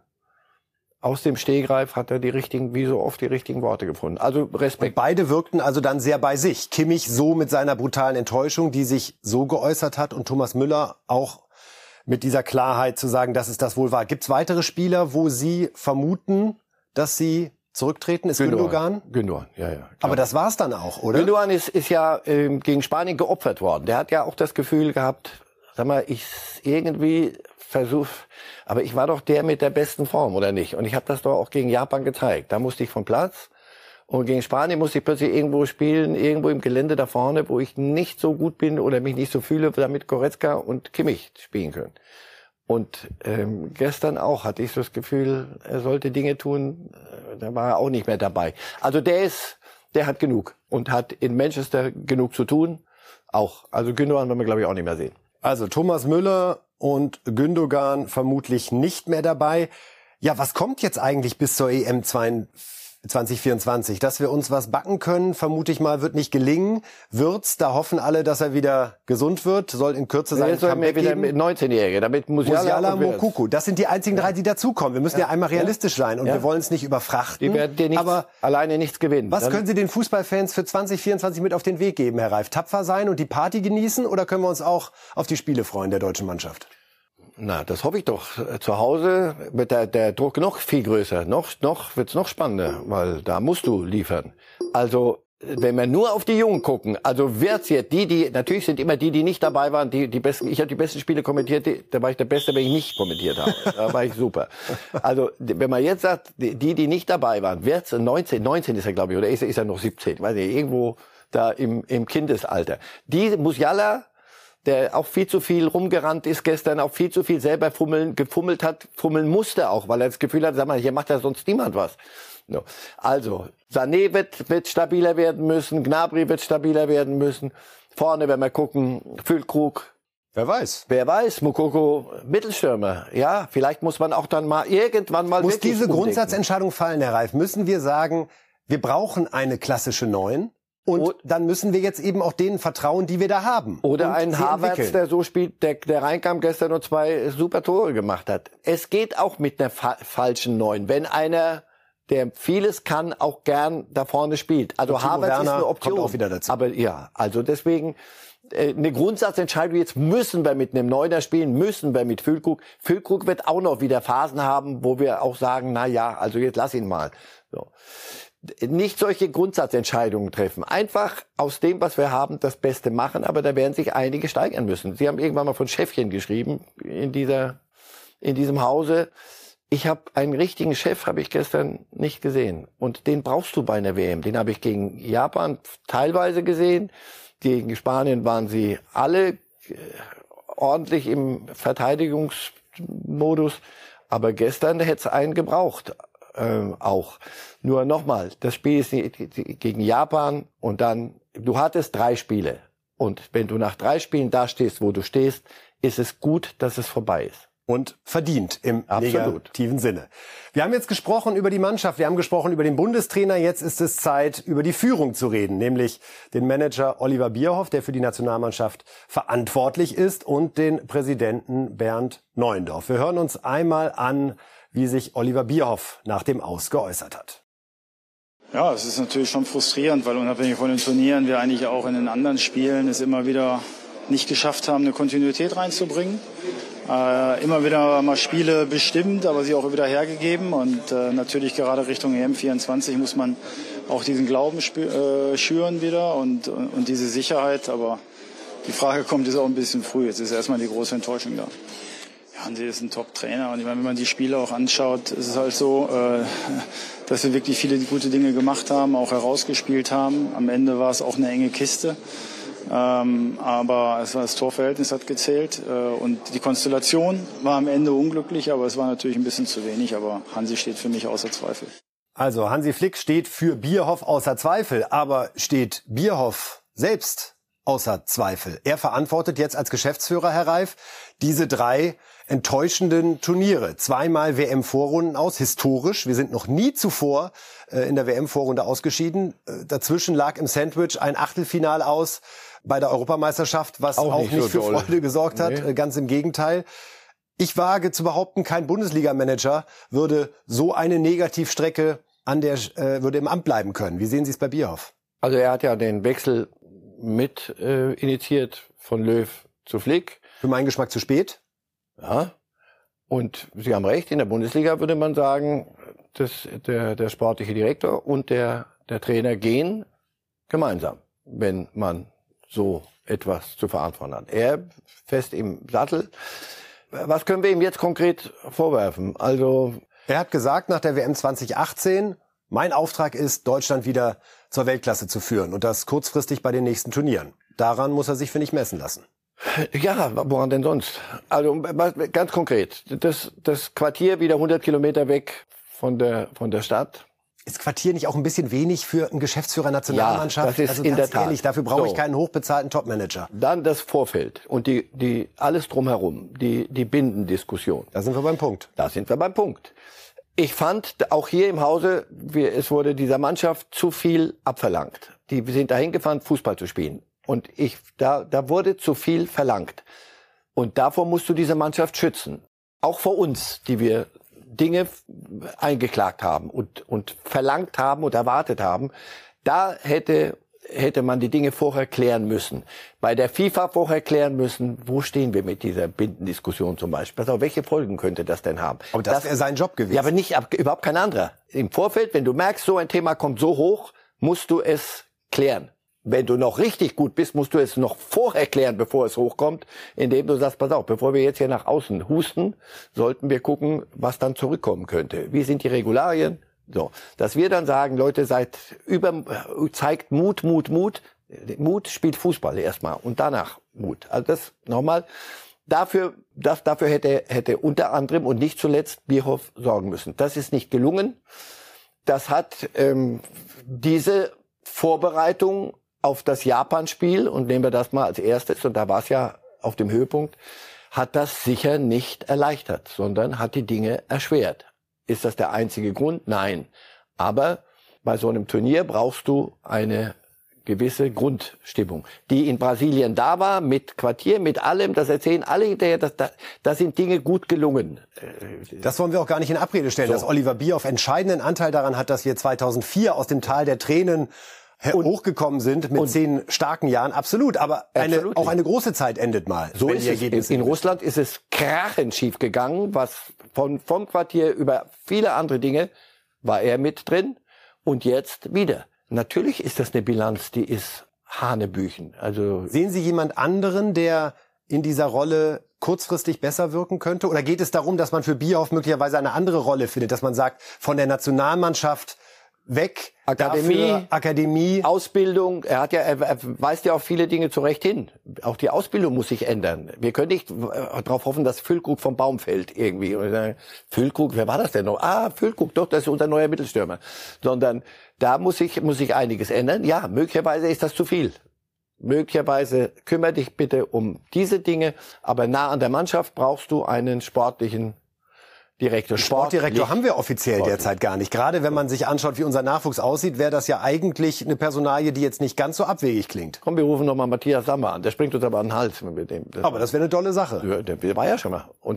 aus dem Stegreif, hat er wie so oft die richtigen Worte gefunden. Also Respekt. Und beide wirkten also dann sehr bei sich. Kimmich so mit seiner brutalen Enttäuschung, die sich so geäußert hat, und Thomas Müller auch mit dieser Klarheit zu sagen, dass es das wohl war. Gibt es weitere Spieler, wo Sie vermuten, dass sie zurücktreten? Ist Gündogan? Gündogan, ja. Klar. Aber das war's dann auch, oder? Gündogan ist ja gegen Spanien geopfert worden. Der hat ja auch das Gefühl gehabt, sag mal, ich irgendwie versuche, aber ich war doch der mit der besten Form, oder nicht? Und ich habe das doch auch gegen Japan gezeigt. Da musste ich vom Platz. Und gegen Spanien musste ich plötzlich irgendwo spielen, irgendwo im Gelände da vorne, wo ich nicht so gut bin oder mich nicht so fühle, damit Goretzka und Kimmich spielen können. Und gestern auch hatte ich so das Gefühl, er sollte Dinge tun, da war er auch nicht mehr dabei. Also der hat genug und hat in Manchester genug zu tun. Auch. Also Gündogan werden wir, glaube ich, auch nicht mehr sehen. Also Thomas Müller und Gündogan vermutlich nicht mehr dabei. Ja, was kommt jetzt eigentlich bis zur EM 2024? Dass wir uns was backen können, vermute ich mal, wird nicht gelingen. Wird's, da hoffen alle, dass er wieder gesund wird, soll in Kürze sein Comeback wieder mit 19-Jährige, damit Musiala, Moukoko. Das sind die einzigen drei, die dazukommen. Wir müssen ja einmal realistisch sein und wir wollen es nicht überfrachten. Die werden dir alleine nichts gewinnen. Was können Sie den Fußballfans für 2024 mit auf den Weg geben, Herr Reif? Tapfer sein und die Party genießen, oder können wir uns auch auf die Spiele freuen der deutschen Mannschaft? Na, das hoffe ich doch. Zu Hause wird der Druck noch viel größer. Wird's noch spannender, weil da musst du liefern. Also, wenn wir nur auf die Jungen gucken, also wird's jetzt natürlich sind immer die nicht dabei waren, die besten, ich habe die besten Spiele kommentiert, da war ich der Beste, wenn ich nicht kommentiert habe. Da war ich super. Also, wenn man jetzt sagt, die nicht dabei waren, wird's 19 ist er, glaube ich, oder ist er noch 17, weiß nicht, irgendwo da im Kindesalter. Musiala, der auch viel zu viel rumgerannt ist gestern, auch viel zu viel selber fummeln musste auch, weil er das Gefühl hat, sag mal, hier macht ja sonst niemand was. No. Also, Sané wird stabiler werden müssen, Gnabry wird stabiler werden müssen. Vorne, wenn wir gucken, Füllkrug. Wer weiß, Moukoko, Mittelstürmer. Ja, vielleicht muss man auch dann irgendwann mal muss diese Grundsatzentscheidung fallen, Herr Reif. Müssen wir sagen, wir brauchen eine klassische Neun? Und dann müssen wir jetzt eben auch denen vertrauen, die wir da haben. Oder einen Havertz, der so spielt, der reinkam gestern und 2 super Tore gemacht hat. Es geht auch mit einer falschen Neun. Wenn einer der vieles kann, auch gern da vorne spielt. Also Havertz ist eine Option. Kommt auch wieder dazu. Aber ja, also deswegen eine Grundsatzentscheidung, jetzt müssen wir mit einem Neuner spielen, müssen wir mit Füllkrug. Füllkrug wird auch noch wieder Phasen haben, wo wir auch sagen, na ja, also jetzt lass ihn mal. So. Nicht solche Grundsatzentscheidungen treffen. Einfach aus dem, was wir haben, das Beste machen, aber da werden sich einige steigern müssen. Sie haben irgendwann mal von Chefchen geschrieben in diesem Hause. Ich habe einen richtigen Chef, habe ich gestern nicht gesehen. Und den brauchst du bei einer WM. Den habe ich gegen Japan teilweise gesehen. Gegen Spanien waren sie alle ordentlich im Verteidigungsmodus. Aber gestern hätte es einen gebraucht. Auch. Nur nochmal, das Spiel ist gegen Japan und dann, du hattest 3 Spiele. Und wenn du nach 3 Spielen da stehst, wo du stehst, ist es gut, dass es vorbei ist. Und verdient im negativen Sinne. Wir haben jetzt gesprochen über die Mannschaft, wir haben gesprochen über den Bundestrainer. Jetzt ist es Zeit, über die Führung zu reden, nämlich den Manager Oliver Bierhoff, der für die Nationalmannschaft verantwortlich ist, und den Präsidenten Bernd Neuendorf. Wir hören uns einmal an, wie sich Oliver Bierhoff nach dem Aus geäußert hat. Ja, es ist natürlich schon frustrierend, weil unabhängig von den Turnieren wir eigentlich auch in den anderen Spielen es immer wieder nicht geschafft haben, eine Kontinuität reinzubringen. Immer wieder mal Spiele bestimmt, aber sie auch wieder hergegeben. Und natürlich gerade Richtung EM24 muss man auch diesen Glauben schüren wieder und diese Sicherheit. Aber die Frage kommt jetzt auch ein bisschen früh. Jetzt ist erstmal die große Enttäuschung da. Ja, Hansi ist ein Top-Trainer. Und ich meine, wenn man die Spiele auch anschaut, ist es halt so, dass wir wirklich viele gute Dinge gemacht haben, auch herausgespielt haben. Am Ende war es auch eine enge Kiste. Aber das Torverhältnis hat gezählt und die Konstellation war am Ende unglücklich, aber es war natürlich ein bisschen zu wenig. Aber Hansi steht für mich außer Zweifel. Also Hansi Flick steht für Bierhoff außer Zweifel, aber steht Bierhoff selbst außer Zweifel? Er verantwortet jetzt als Geschäftsführer, Herr Reif, diese 3 enttäuschenden Turniere. 2-mal WM-Vorrunden aus, historisch. Wir sind noch nie zuvor in der WM-Vorrunde ausgeschieden. Dazwischen lag im Sandwich ein Achtelfinal aus bei der Europameisterschaft, was auch nicht für Freude gesorgt hat. Nee. Ganz im Gegenteil. Ich wage zu behaupten, kein Bundesliga-Manager würde so eine Negativstrecke würde im Amt bleiben können. Wie sehen Sie es bei Bierhoff? Also er hat ja den Wechsel mit initiiert von Löw zu Flick. Für meinen Geschmack zu spät. Ja. Und Sie haben recht, in der Bundesliga würde man sagen, dass der sportliche Direktor und der Trainer gehen gemeinsam, wenn man so etwas zu verantworten hat. Er fest im Sattel. Was können wir ihm jetzt konkret vorwerfen? Also er hat gesagt, nach der WM 2018, mein Auftrag ist, Deutschland wieder zur Weltklasse zu führen und das kurzfristig bei den nächsten Turnieren. Daran muss er sich, finde ich, messen lassen. Ja, woran denn sonst? Also ganz konkret, das Quartier wieder 100 Kilometer weg von der Stadt. Ist Quartier nicht auch ein bisschen wenig für einen Geschäftsführer Nationalmannschaft? Ja, das ist also in der Tat. Ehrlich, dafür brauche ich keinen hochbezahlten Topmanager. Dann das Vorfeld und die alles drumherum, die Bindendiskussion. Da sind wir beim Punkt. Ich fand auch hier im Hause, es wurde dieser Mannschaft zu viel abverlangt. Die sind dahin gefahren, Fußball zu spielen. Und da wurde zu viel verlangt. Und davor musst du diese Mannschaft schützen. Auch vor uns, die wir Dinge eingeklagt haben und verlangt haben und erwartet haben. Da hätte man die Dinge vorher klären müssen. Bei der FIFA vorher klären müssen, wo stehen wir mit dieser Bindendiskussion zum Beispiel. Also welche Folgen könnte das denn haben? Aber das wäre sein Job gewesen. Ja, aber überhaupt kein anderer. Im Vorfeld, wenn du merkst, so ein Thema kommt so hoch, musst du es klären. Wenn du noch richtig gut bist, musst du es noch vorher klären, bevor es hochkommt, indem du sagst, pass auf, bevor wir jetzt hier nach außen husten, sollten wir gucken, was dann zurückkommen könnte. Wie sind die Regularien? So, dass wir dann sagen, Leute, zeigt Mut. Mut spielt Fußball erstmal und danach Mut. Also das nochmal. Dafür hätte unter anderem und nicht zuletzt Bierhoff sorgen müssen. Das ist nicht gelungen. Das hat diese Vorbereitung auf das Japan-Spiel, und nehmen wir das mal als erstes, und da war es ja auf dem Höhepunkt, hat das sicher nicht erleichtert, sondern hat die Dinge erschwert. Ist das der einzige Grund? Nein. Aber bei so einem Turnier brauchst du eine gewisse Grundstimmung, die in Brasilien da war, mit Quartier, mit allem, das erzählen alle hinterher, da sind Dinge gut gelungen. Das wollen wir auch gar nicht in Abrede stellen, dass Oliver Bierhoff entscheidenden Anteil daran hat, dass wir 2004 aus dem Tal der Tränen hochgekommen sind mit 10 starken Jahren. Absolut, aber auch eine große Zeit endet mal. So ist es. In Russland ist es krachend schief gegangen, was vom Quartier über viele andere Dinge war er mit drin und jetzt wieder. Natürlich ist das eine Bilanz, die ist Hanebüchen. Also sehen Sie jemand anderen, der in dieser Rolle kurzfristig besser wirken könnte? Oder geht es darum, dass man für Bierhoff möglicherweise eine andere Rolle findet, dass man sagt, von der Nationalmannschaft weg, Akademie, Ausbildung. Er weist ja auf viele Dinge zu Recht hin. Auch die Ausbildung muss sich ändern. Wir können nicht darauf hoffen, dass Füllkrug vom Baum fällt irgendwie. Füllkrug, wer war das denn noch? Füllkrug, doch, das ist unser neuer Mittelstürmer. Sondern da muss sich einiges ändern. Ja, möglicherweise ist das zu viel. Möglicherweise kümmere dich bitte um diese Dinge, aber nah an der Mannschaft brauchst du einen sportlichen Direktor. Sportdirektor haben wir offiziell derzeit gar nicht. Gerade wenn man sich anschaut, wie unser Nachwuchs aussieht, wäre das ja eigentlich eine Personalie, die jetzt nicht ganz so abwegig klingt. Komm, wir rufen nochmal Matthias Sammer an. Der springt uns aber an den Hals mit dem. Aber das wäre eine tolle Sache. Der war ja schon mal und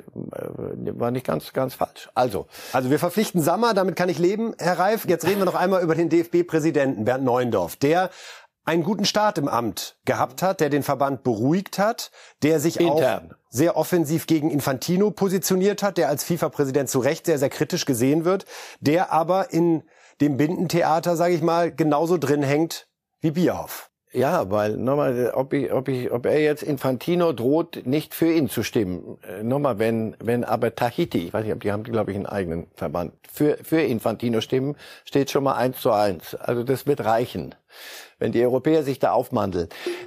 war nicht ganz falsch. Also wir verpflichten Sammer, damit kann ich leben, Herr Reif. Jetzt reden wir noch einmal über den DFB-Präsidenten Bernd Neuendorf, der einen guten Start im Amt gehabt hat, der den Verband beruhigt hat, der sich intern auch sehr offensiv gegen Infantino positioniert hat, der als FIFA-Präsident zu Recht sehr, sehr kritisch gesehen wird, der aber in dem Bindentheater, sage ich mal, genauso drin hängt wie Bierhoff. Ja, weil nochmal, ob er jetzt Infantino droht, nicht für ihn zu stimmen. Nochmal, wenn aber Tahiti, ich weiß nicht, die haben, glaube ich, einen eigenen Verband, für Infantino stimmen, steht schon mal 1:1. Also das wird reichen, wenn die Europäer sich da aufmandeln.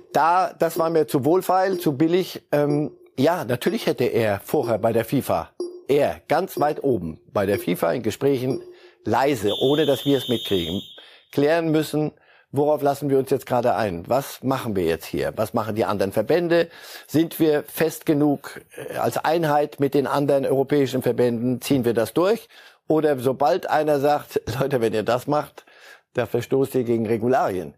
Das war mir zu wohlfeil, zu billig. Ja, natürlich hätte er vorher bei der FIFA, ganz weit oben bei der FIFA in Gesprächen leise, ohne dass wir es mitkriegen, klären müssen, worauf lassen wir uns jetzt gerade ein? Was machen wir jetzt hier? Was machen die anderen Verbände? Sind wir fest genug als Einheit mit den anderen europäischen Verbänden? Ziehen wir das durch? Oder sobald einer sagt, Leute, wenn ihr das macht, da verstoßt ihr gegen Regularien.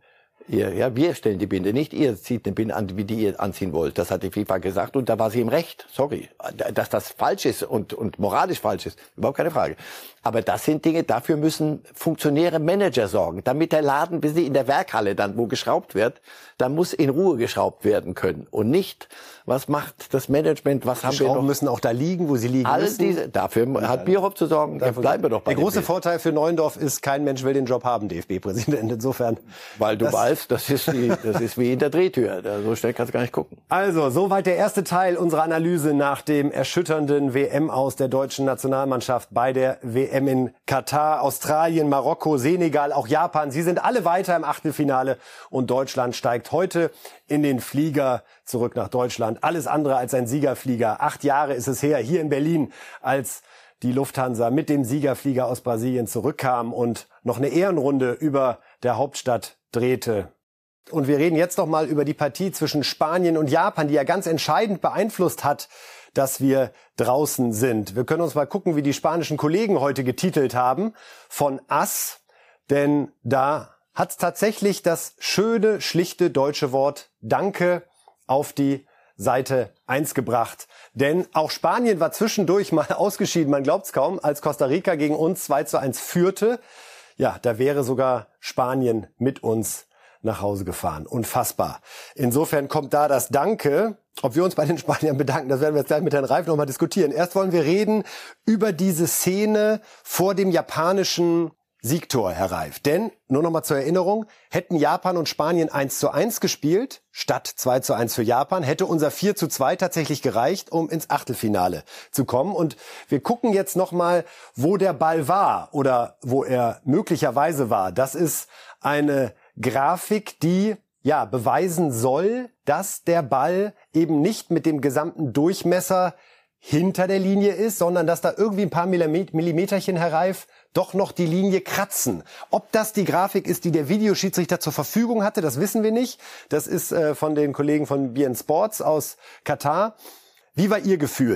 Wir stellen die Binde, nicht ihr zieht eine Binde an, wie die ihr anziehen wollt. Das hat die FIFA gesagt und da war sie im Recht. Sorry. Dass das falsch ist und moralisch falsch ist, überhaupt keine Frage. Aber das sind Dinge, dafür müssen Funktionäre, Manager sorgen. Damit der Laden, bis sie in der Werkhalle dann, wo geschraubt wird, da muss in Ruhe geschraubt werden können. Und nicht, was macht das Management, was haben wir noch? Schrauben müssen auch da liegen, wo sie liegen müssen. Dafür hat Bierhoff zu sorgen, dann bleiben wir doch bei der große Vorteil für Neuendorf ist, kein Mensch will den Job haben, DFB-Präsident. Insofern. Weil du weißt, das ist wie in der Drehtür. So schnell kannst du gar nicht gucken. Also, soweit der erste Teil unserer Analyse nach dem erschütternden WM-Aus der deutschen Nationalmannschaft bei der WM in Katar, Australien, Marokko, Senegal, auch Japan. Sie sind alle weiter im Achtelfinale und Deutschland steigt heute in den Flieger zurück nach Deutschland. Alles andere als ein Siegerflieger. 8 Jahre ist es her, hier in Berlin, als die Lufthansa mit dem Siegerflieger aus Brasilien zurückkam und noch eine Ehrenrunde über der Hauptstadt drehte. Und wir reden jetzt noch mal über die Partie zwischen Spanien und Japan, die ja ganz entscheidend beeinflusst hat, dass wir draußen sind. Wir können uns mal gucken, wie die spanischen Kollegen heute getitelt haben. Von Ass, denn da hat tatsächlich das schöne, schlichte deutsche Wort Danke auf die Seite 1 gebracht. Denn auch Spanien war zwischendurch mal ausgeschieden, man glaubt's kaum, als Costa Rica gegen uns 2:1 führte. Ja, da wäre sogar Spanien mit uns nach Hause gefahren. Unfassbar. Insofern kommt da das Danke. Ob wir uns bei den Spaniern bedanken, das werden wir jetzt gleich mit Herrn Reif nochmal diskutieren. Erst wollen wir reden über diese Szene vor dem japanischen Siegtor, Herr Reif. Denn, nur nochmal zur Erinnerung, hätten Japan und Spanien 1:1 gespielt, statt 2:1 für Japan, hätte unser 4:2 tatsächlich gereicht, um ins Achtelfinale zu kommen. Und wir gucken jetzt nochmal, wo der Ball war oder wo er möglicherweise war. Das ist eine Grafik, die beweisen soll, dass der Ball eben nicht mit dem gesamten Durchmesser hinter der Linie ist, sondern dass da irgendwie ein paar Millimeterchen, Herr Reif, doch noch die Linie kratzen. Ob das die Grafik ist, die der Videoschiedsrichter zur Verfügung hatte, das wissen wir nicht. Das ist von den Kollegen von beIN Sports aus Katar. Wie war Ihr Gefühl?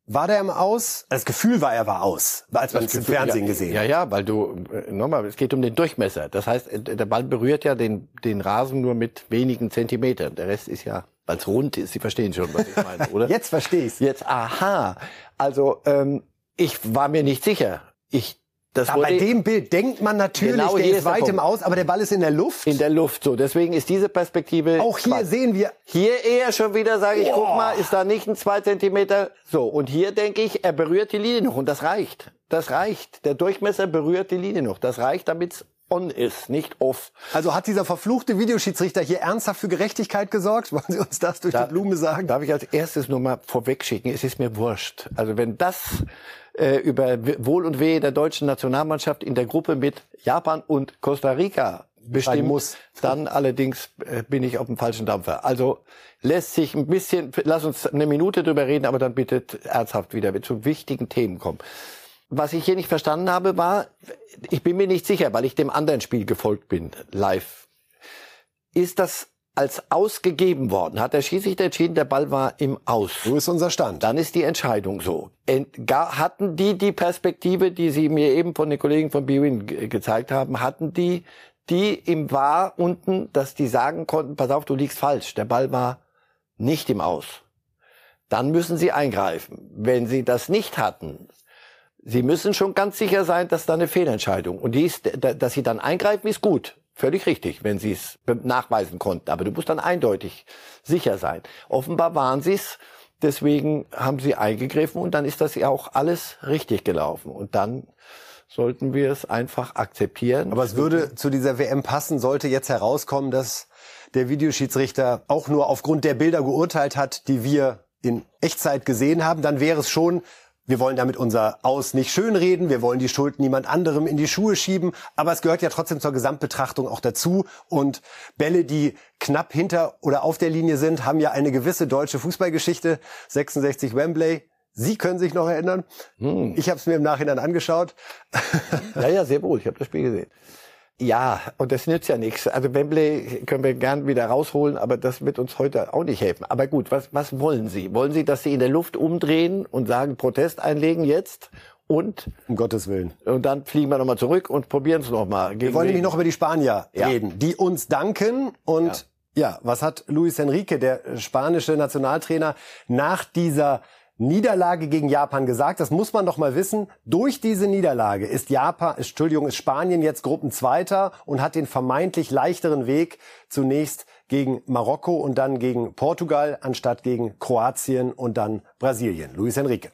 War der im Aus? Das Gefühl war, er war aus, als man es im Fernsehen gesehen hat. Ja, weil nochmal, es geht um den Durchmesser. Das heißt, der Ball berührt ja den Rasen nur mit wenigen Zentimetern. Der Rest ist ja, weil es rund ist. Sie verstehen schon, was ich meine, oder? Jetzt verstehe ich's. Jetzt, aha. Also, ich war mir nicht sicher. Bei dem Bild denkt man natürlich, genau, der ist weit im Aus, aber der Ball ist in der Luft. In der Luft, so. Deswegen ist diese Perspektive... Auch hier sehen wir... Hier eher schon wieder, sage ich, guck mal, ist da nicht ein 2 Zentimeter... So, und hier denke ich, er berührt die Linie noch. Und das reicht. Das reicht. Der Durchmesser berührt die Linie noch. Das reicht, damit's on ist, nicht off. Also hat dieser verfluchte Videoschiedsrichter hier ernsthaft für Gerechtigkeit gesorgt? Wollen Sie uns das durch die Blume sagen? Darf ich als erstes nur mal vorwegschicken, es ist mir wurscht. Also wenn das über Wohl und Wehe der deutschen Nationalmannschaft in der Gruppe mit Japan und Costa Rica bestimmen muss, dann allerdings bin ich auf dem falschen Dampfer. Also lässt sich ein bisschen, lass uns eine Minute drüber reden, aber dann bitte ernsthaft wieder zu wichtigen Themen kommen. Was ich hier nicht verstanden habe, war, ich bin mir nicht sicher, weil ich dem anderen Spiel gefolgt bin, live. Ist das als ausgegeben worden? Hat der Schiedsrichter entschieden, der Ball war im Aus? So ist unser Stand. Dann ist die Entscheidung so. Hatten die Perspektive, die Sie mir eben von den Kollegen von BWin gezeigt haben, hatten die im VAR unten, dass die sagen konnten, pass auf, du liegst falsch, der Ball war nicht im Aus. Dann müssen sie eingreifen. Wenn sie das nicht hatten, sie müssen schon ganz sicher sein, dass da eine Fehlentscheidung. Und dass sie dann eingreifen, ist gut. Völlig richtig, wenn sie es nachweisen konnten. Aber du musst dann eindeutig sicher sein. Offenbar waren sie es. Deswegen haben sie eingegriffen und dann ist das ja auch alles richtig gelaufen. Und dann sollten wir es einfach akzeptieren. Aber es würde zu dieser WM passen, sollte jetzt herauskommen, dass der Videoschiedsrichter auch nur aufgrund der Bilder geurteilt hat, die wir in Echtzeit gesehen haben. Dann wäre es schon... Wir wollen damit unser Aus nicht schönreden, wir wollen die Schuld niemand anderem in die Schuhe schieben, aber es gehört ja trotzdem zur Gesamtbetrachtung auch dazu. Und Bälle, die knapp hinter oder auf der Linie sind, haben ja eine gewisse deutsche Fußballgeschichte. 66 Wembley. Sie können sich noch erinnern? Ich habe es mir im Nachhinein angeschaut. Ja, sehr wohl. Ich habe das Spiel gesehen. Ja, und das nützt ja nichts. Also Wembley können wir gern wieder rausholen, aber das wird uns heute auch nicht helfen. Aber gut, was wollen Sie? Wollen Sie, dass Sie in der Luft umdrehen und sagen, Protest einlegen jetzt? Und? Um Gottes Willen. Und dann fliegen wir nochmal zurück und probieren es nochmal. Wir wollen nämlich noch über die Spanier reden, die uns danken. Und was hat Luis Enrique, der spanische Nationaltrainer, nach dieser Niederlage gegen Japan gesagt? Das muss man doch mal wissen. Durch diese Niederlage ist Spanien jetzt Gruppenzweiter und hat den vermeintlich leichteren Weg zunächst gegen Marokko und dann gegen Portugal, anstatt gegen Kroatien und dann Brasilien. Luis Enrique.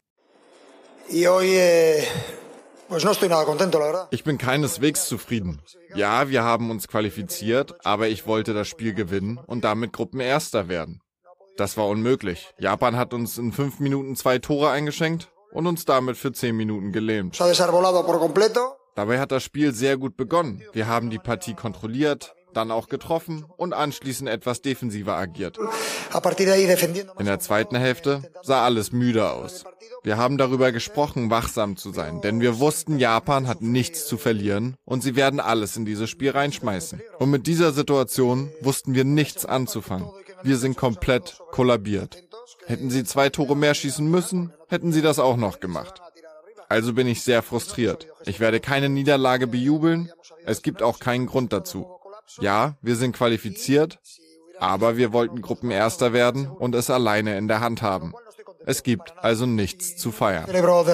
Ich bin keineswegs zufrieden. Ja, wir haben uns qualifiziert, aber ich wollte das Spiel gewinnen und damit Gruppenerster werden. Das war unmöglich. Japan hat uns in 5 Minuten 2 Tore eingeschenkt und uns damit für 10 Minuten gelähmt. Dabei hat das Spiel sehr gut begonnen. Wir haben die Partie kontrolliert, dann auch getroffen und anschließend etwas defensiver agiert. In der zweiten Hälfte sah alles müde aus. Wir haben darüber gesprochen, wachsam zu sein, denn wir wussten, Japan hat nichts zu verlieren und sie werden alles in dieses Spiel reinschmeißen. Und mit dieser Situation wussten wir nichts anzufangen. Wir sind komplett kollabiert. Hätten sie 2 Tore mehr schießen müssen, hätten sie das auch noch gemacht. Also bin ich sehr frustriert. Ich werde keine Niederlage bejubeln. Es gibt auch keinen Grund dazu. Ja, wir sind qualifiziert, aber wir wollten Gruppenerster werden und es alleine in der Hand haben. Es gibt also nichts zu feiern.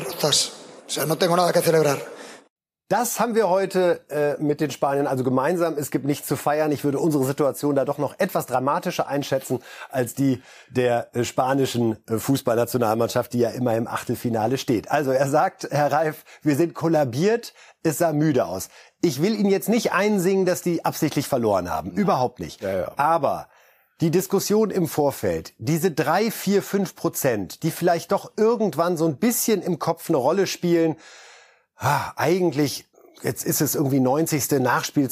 Das haben wir heute mit den Spaniern also gemeinsam. Es gibt nichts zu feiern. Ich würde unsere Situation da doch noch etwas dramatischer einschätzen als die der spanischen Fußballnationalmannschaft, die ja immer im Achtelfinale steht. Also er sagt, Herr Reif, wir sind kollabiert, es sah müde aus. Ich will Ihnen jetzt nicht einsingen, dass die absichtlich verloren haben. Überhaupt nicht. Ja. Aber die Diskussion im Vorfeld, diese 3, 4, 5%, die vielleicht doch irgendwann so ein bisschen im Kopf eine Rolle spielen, eigentlich, jetzt ist es irgendwie 90.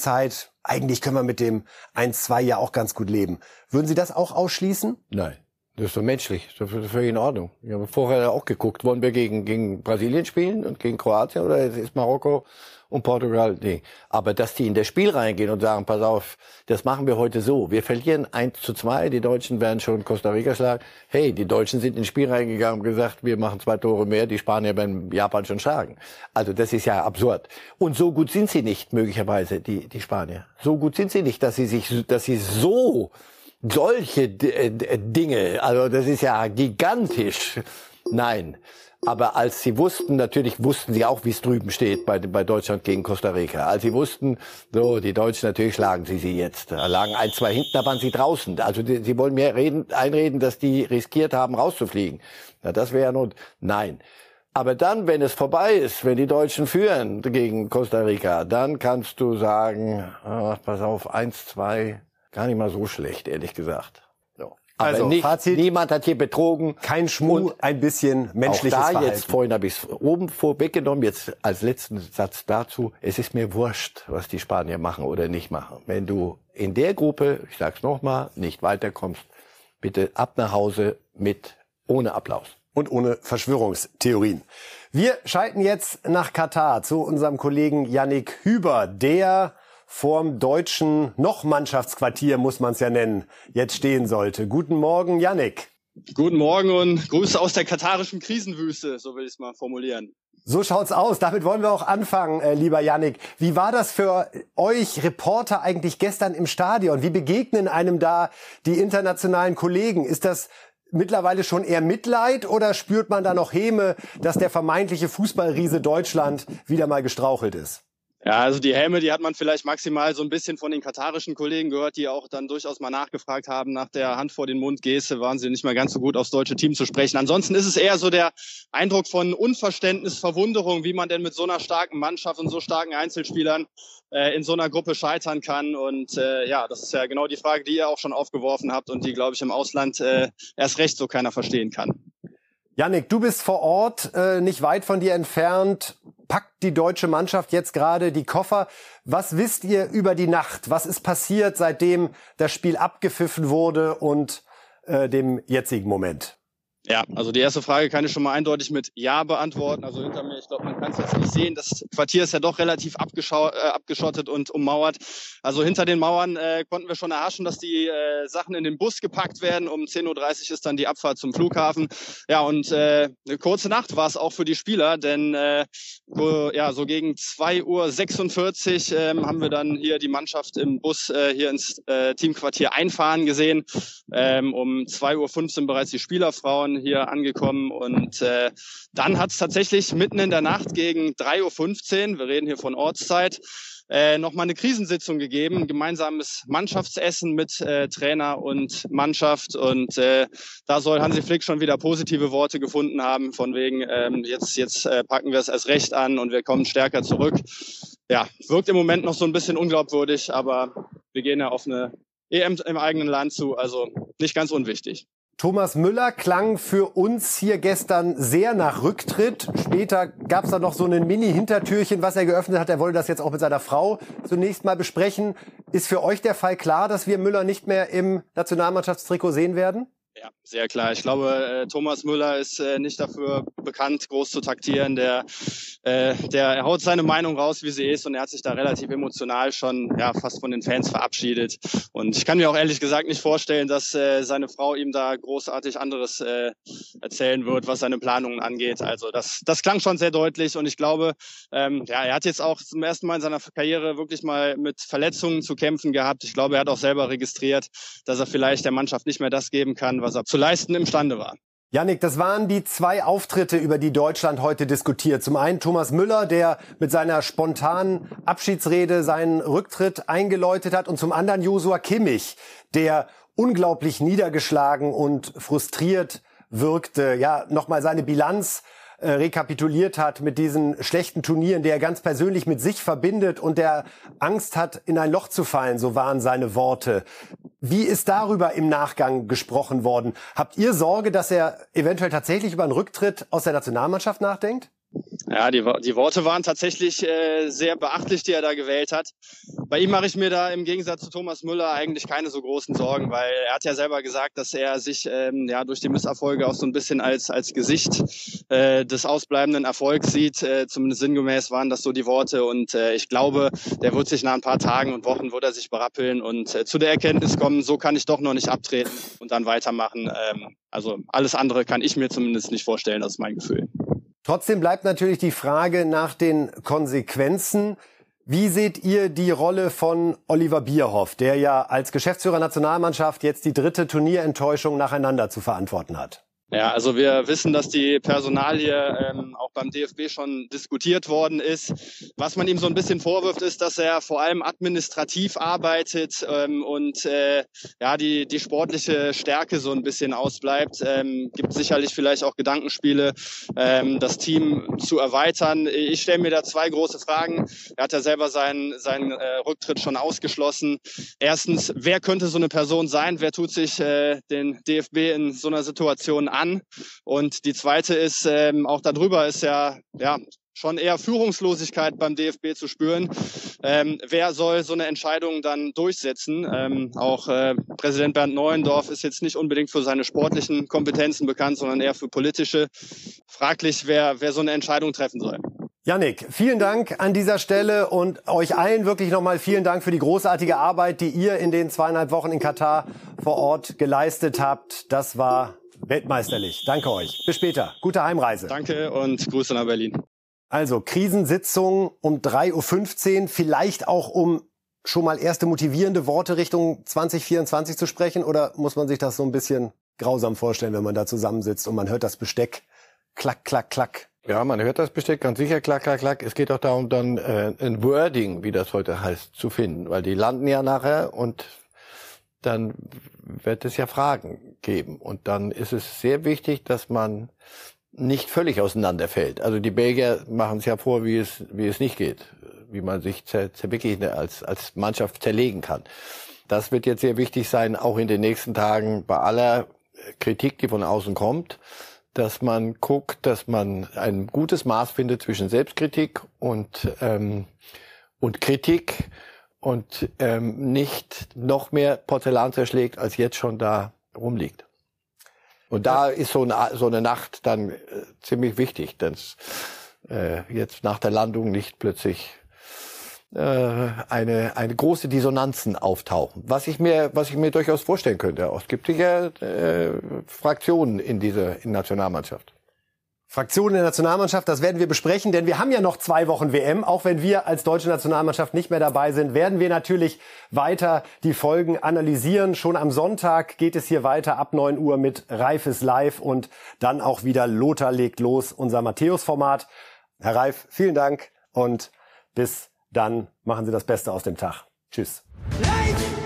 Nachspielzeit, eigentlich können wir mit dem 1-2 ja auch ganz gut leben. Würden Sie das auch ausschließen? Nein. Das ist so menschlich, das ist völlig in Ordnung. Ich habe vorher auch geguckt, wollen wir gegen Brasilien spielen und gegen Kroatien oder ist Marokko und Portugal? Nee. Aber dass die in das Spiel reingehen und sagen, pass auf, das machen wir heute so. Wir verlieren 1:2, die Deutschen werden schon Costa Rica schlagen. Hey, die Deutschen sind ins Spiel reingegangen und gesagt, wir machen 2 Tore mehr, die Spanier werden Japan schon schlagen. Also das ist ja absurd. Und so gut sind sie nicht, möglicherweise, die Spanier. So gut sind sie nicht, dass sie so solche Dinge, also das ist ja gigantisch. Nein. Aber als sie wussten, natürlich wussten sie auch, wie es drüben steht bei Deutschland gegen Costa Rica. Als sie wussten, so, die Deutschen, natürlich schlagen sie jetzt. Da lagen 1-2 hinten, da waren sie draußen. Also sie wollen mir einreden, dass die riskiert haben, rauszufliegen. Na, das wäre ja not. Nein. Aber dann, wenn es vorbei ist, wenn die Deutschen führen gegen Costa Rica, dann kannst du sagen, ach, pass auf, 1-2, gar nicht mal so schlecht, ehrlich gesagt. So. Aber Also, nicht, Fazit, niemand hat hier betrogen. Kein Schmuh, ein bisschen menschliches auch da Verhalten. jetzt, vorhin habe ich es oben vorweggenommen, jetzt als letzten Satz dazu, es ist mir wurscht, was die Spanier machen oder nicht machen. Wenn du in der Gruppe, ich sag's nochmal, nicht weiterkommst, bitte ab nach Hause ohne Applaus. Und ohne Verschwörungstheorien. Wir schalten jetzt nach Katar zu unserem Kollegen Yannick Hüber, der vorm deutschen Mannschaftsquartier, muss man es ja nennen, jetzt stehen sollte. Guten Morgen, Yannick. Guten Morgen und Grüße aus der katarischen Krisenwüste, so will ich es mal formulieren. So schaut's aus. Damit wollen wir auch anfangen, lieber Yannick. Wie war das für euch Reporter eigentlich gestern im Stadion? Wie begegnen einem da die internationalen Kollegen? Ist das mittlerweile schon eher Mitleid oder spürt man da noch Häme, dass der vermeintliche Fußballriese Deutschland wieder mal gestrauchelt ist? Ja, also die Häme, die hat man vielleicht maximal so ein bisschen von den katarischen Kollegen gehört, die auch dann durchaus mal nachgefragt haben nach der Hand vor den Mund Geste, waren sie nicht mal ganz so gut aufs deutsche Team zu sprechen. Ansonsten ist es eher so der Eindruck von Unverständnis, Verwunderung, wie man denn mit so einer starken Mannschaft und so starken Einzelspielern in so einer Gruppe scheitern kann. Und ja, das ist ja genau die Frage, die ihr auch schon aufgeworfen habt und die, glaube ich, im Ausland erst recht so keiner verstehen kann. Yannick, du bist vor Ort, nicht weit von dir entfernt. Packt die deutsche Mannschaft jetzt gerade die Koffer? Was wisst ihr über die Nacht? Was ist passiert, seitdem das Spiel abgepfiffen wurde und dem jetzigen Moment? Ja, also die erste Frage kann ich schon mal eindeutig mit Ja beantworten. Also hinter mir, ich glaube, man kann es jetzt nicht sehen. Das Quartier ist ja doch relativ abgeschottet und ummauert. Also hinter den Mauern konnten wir schon erhaschen, dass die Sachen in den Bus gepackt werden. Um 10:30 Uhr ist dann die Abfahrt zum Flughafen. Ja, und eine kurze Nacht war es auch für die Spieler, denn so gegen 2:46 Uhr haben wir dann hier die Mannschaft im Bus hier ins Teamquartier einfahren gesehen. Um 2:15 Uhr bereits die Spielerfrauen hier angekommen und dann hat es tatsächlich mitten in der Nacht gegen 3:15 Uhr, wir reden hier von Ortszeit, nochmal eine Krisensitzung gegeben, ein gemeinsames Mannschaftsessen mit Trainer und Mannschaft und da soll Hansi Flick schon wieder positive Worte gefunden haben, von wegen jetzt packen wir es erst recht an und wir kommen stärker zurück. Ja, wirkt im Moment noch so ein bisschen unglaubwürdig, aber wir gehen ja auf eine EM im eigenen Land zu, also nicht ganz unwichtig. Thomas Müller klang für uns hier gestern sehr nach Rücktritt. Später gab es da noch so ein Mini-Hintertürchen, was er geöffnet hat. Er wollte das jetzt auch mit seiner Frau zunächst mal besprechen. Ist für euch der Fall klar, dass wir Müller nicht mehr im Nationalmannschaftstrikot sehen werden? Ja, sehr klar. Ich glaube, Thomas Müller ist nicht dafür bekannt, groß zu taktieren. Der haut seine Meinung raus, wie sie ist, und er hat sich da relativ emotional schon fast von den Fans verabschiedet. Und ich kann mir auch ehrlich gesagt nicht vorstellen, dass seine Frau ihm da großartig anderes erzählen wird, was seine Planungen angeht. Also das klang schon sehr deutlich und ich glaube, er hat jetzt auch zum ersten Mal in seiner Karriere wirklich mal mit Verletzungen zu kämpfen gehabt. Ich glaube, er hat auch selber registriert, dass er vielleicht der Mannschaft nicht mehr das geben kann, was er zu leisten imstande war. Yannick, das waren die 2 Auftritte, über die Deutschland heute diskutiert. Zum einen Thomas Müller, der mit seiner spontanen Abschiedsrede seinen Rücktritt eingeläutet hat, und zum anderen Joshua Kimmich, der unglaublich niedergeschlagen und frustriert wirkte, ja, nochmal seine Bilanz rekapituliert hat mit diesen schlechten Turnieren, der er ganz persönlich mit sich verbindet und der Angst hat, in ein Loch zu fallen, so waren seine Worte. Wie ist darüber im Nachgang gesprochen worden? Habt ihr Sorge, dass er eventuell tatsächlich über einen Rücktritt aus der Nationalmannschaft nachdenkt? Ja, die Worte waren tatsächlich sehr beachtlich, die er da gewählt hat. Bei ihm mache ich mir da im Gegensatz zu Thomas Müller eigentlich keine so großen Sorgen, weil er hat ja selber gesagt, dass er sich durch die Misserfolge auch so ein bisschen als Gesicht des ausbleibenden Erfolgs sieht. Zumindest sinngemäß waren das so die Worte. Und ich glaube, der wird sich nach ein paar Tagen und Wochen wird er sich berappeln und zu der Erkenntnis kommen, so kann ich doch noch nicht abtreten und dann weitermachen. Also alles andere kann ich mir zumindest nicht vorstellen, das ist mein Gefühl. Trotzdem bleibt natürlich die Frage nach den Konsequenzen. Wie seht ihr die Rolle von Oliver Bierhoff, der ja als Geschäftsführer Nationalmannschaft jetzt die 3. Turnierenttäuschung nacheinander zu verantworten hat? Ja, also wir wissen, dass die Personalie auch beim DFB schon diskutiert worden ist. Was man ihm so ein bisschen vorwirft, ist, dass er vor allem administrativ arbeitet und die sportliche Stärke so ein bisschen ausbleibt. Gibt sicherlich vielleicht auch Gedankenspiele, das Team zu erweitern. Ich stelle mir da 2 große Fragen. Er hat ja selber seinen Rücktritt schon ausgeschlossen. Erstens, wer könnte so eine Person sein? Wer tut sich den DFB in so einer Situation an? Und die zweite ist, auch darüber ist ja schon eher Führungslosigkeit beim DFB zu spüren. Wer soll so eine Entscheidung dann durchsetzen? Auch Präsident Bernd Neuendorf ist jetzt nicht unbedingt für seine sportlichen Kompetenzen bekannt, sondern eher für politische. Fraglich, wer so eine Entscheidung treffen soll. Yannick, vielen Dank an dieser Stelle und euch allen wirklich nochmal vielen Dank für die großartige Arbeit, die ihr in den 2,5 Wochen in Katar vor Ort geleistet habt. Das war weltmeisterlich. Danke euch. Bis später. Gute Heimreise. Danke und Grüße nach Berlin. Also Krisensitzung um 3:15 Uhr, vielleicht auch um schon mal erste motivierende Worte Richtung 2024 zu sprechen, oder muss man sich das so ein bisschen grausam vorstellen, wenn man da zusammensitzt und man hört das Besteck klack, klack, klack? Ja, man hört das Besteck ganz sicher, klack, klack, klack. Es geht auch darum, dann ein Wording, wie das heute heißt, zu finden, weil die landen ja nachher und dann wird es ja Fragen geben. Und dann ist es sehr wichtig, dass man nicht völlig auseinanderfällt. Also die Belgier machen es ja vor, wie es nicht geht, wie man sich wirklich als Mannschaft zerlegen kann. Das wird jetzt sehr wichtig sein, auch in den nächsten Tagen bei aller Kritik, die von außen kommt, dass man guckt, dass man ein gutes Maß findet zwischen Selbstkritik und Kritik und nicht noch mehr Porzellan zerschlägt, als jetzt schon da rumliegt. Und da ist so eine Nacht dann ziemlich wichtig, dass jetzt nach der Landung nicht plötzlich eine große Dissonanzen auftauchen. Was ich mir durchaus vorstellen könnte. Es gibt sicher Fraktionen in der Nationalmannschaft. Fraktionen in der Nationalmannschaft, das werden wir besprechen, denn wir haben ja noch 2 Wochen WM. Auch wenn wir als deutsche Nationalmannschaft nicht mehr dabei sind, werden wir natürlich weiter die Folgen analysieren. Schon am Sonntag geht es hier weiter ab 9 Uhr mit Reif ist live und dann auch wieder Lothar legt los, unser Matthäus-Format. Herr Reif, vielen Dank und bis dann machen Sie das Beste aus dem Tag. Tschüss.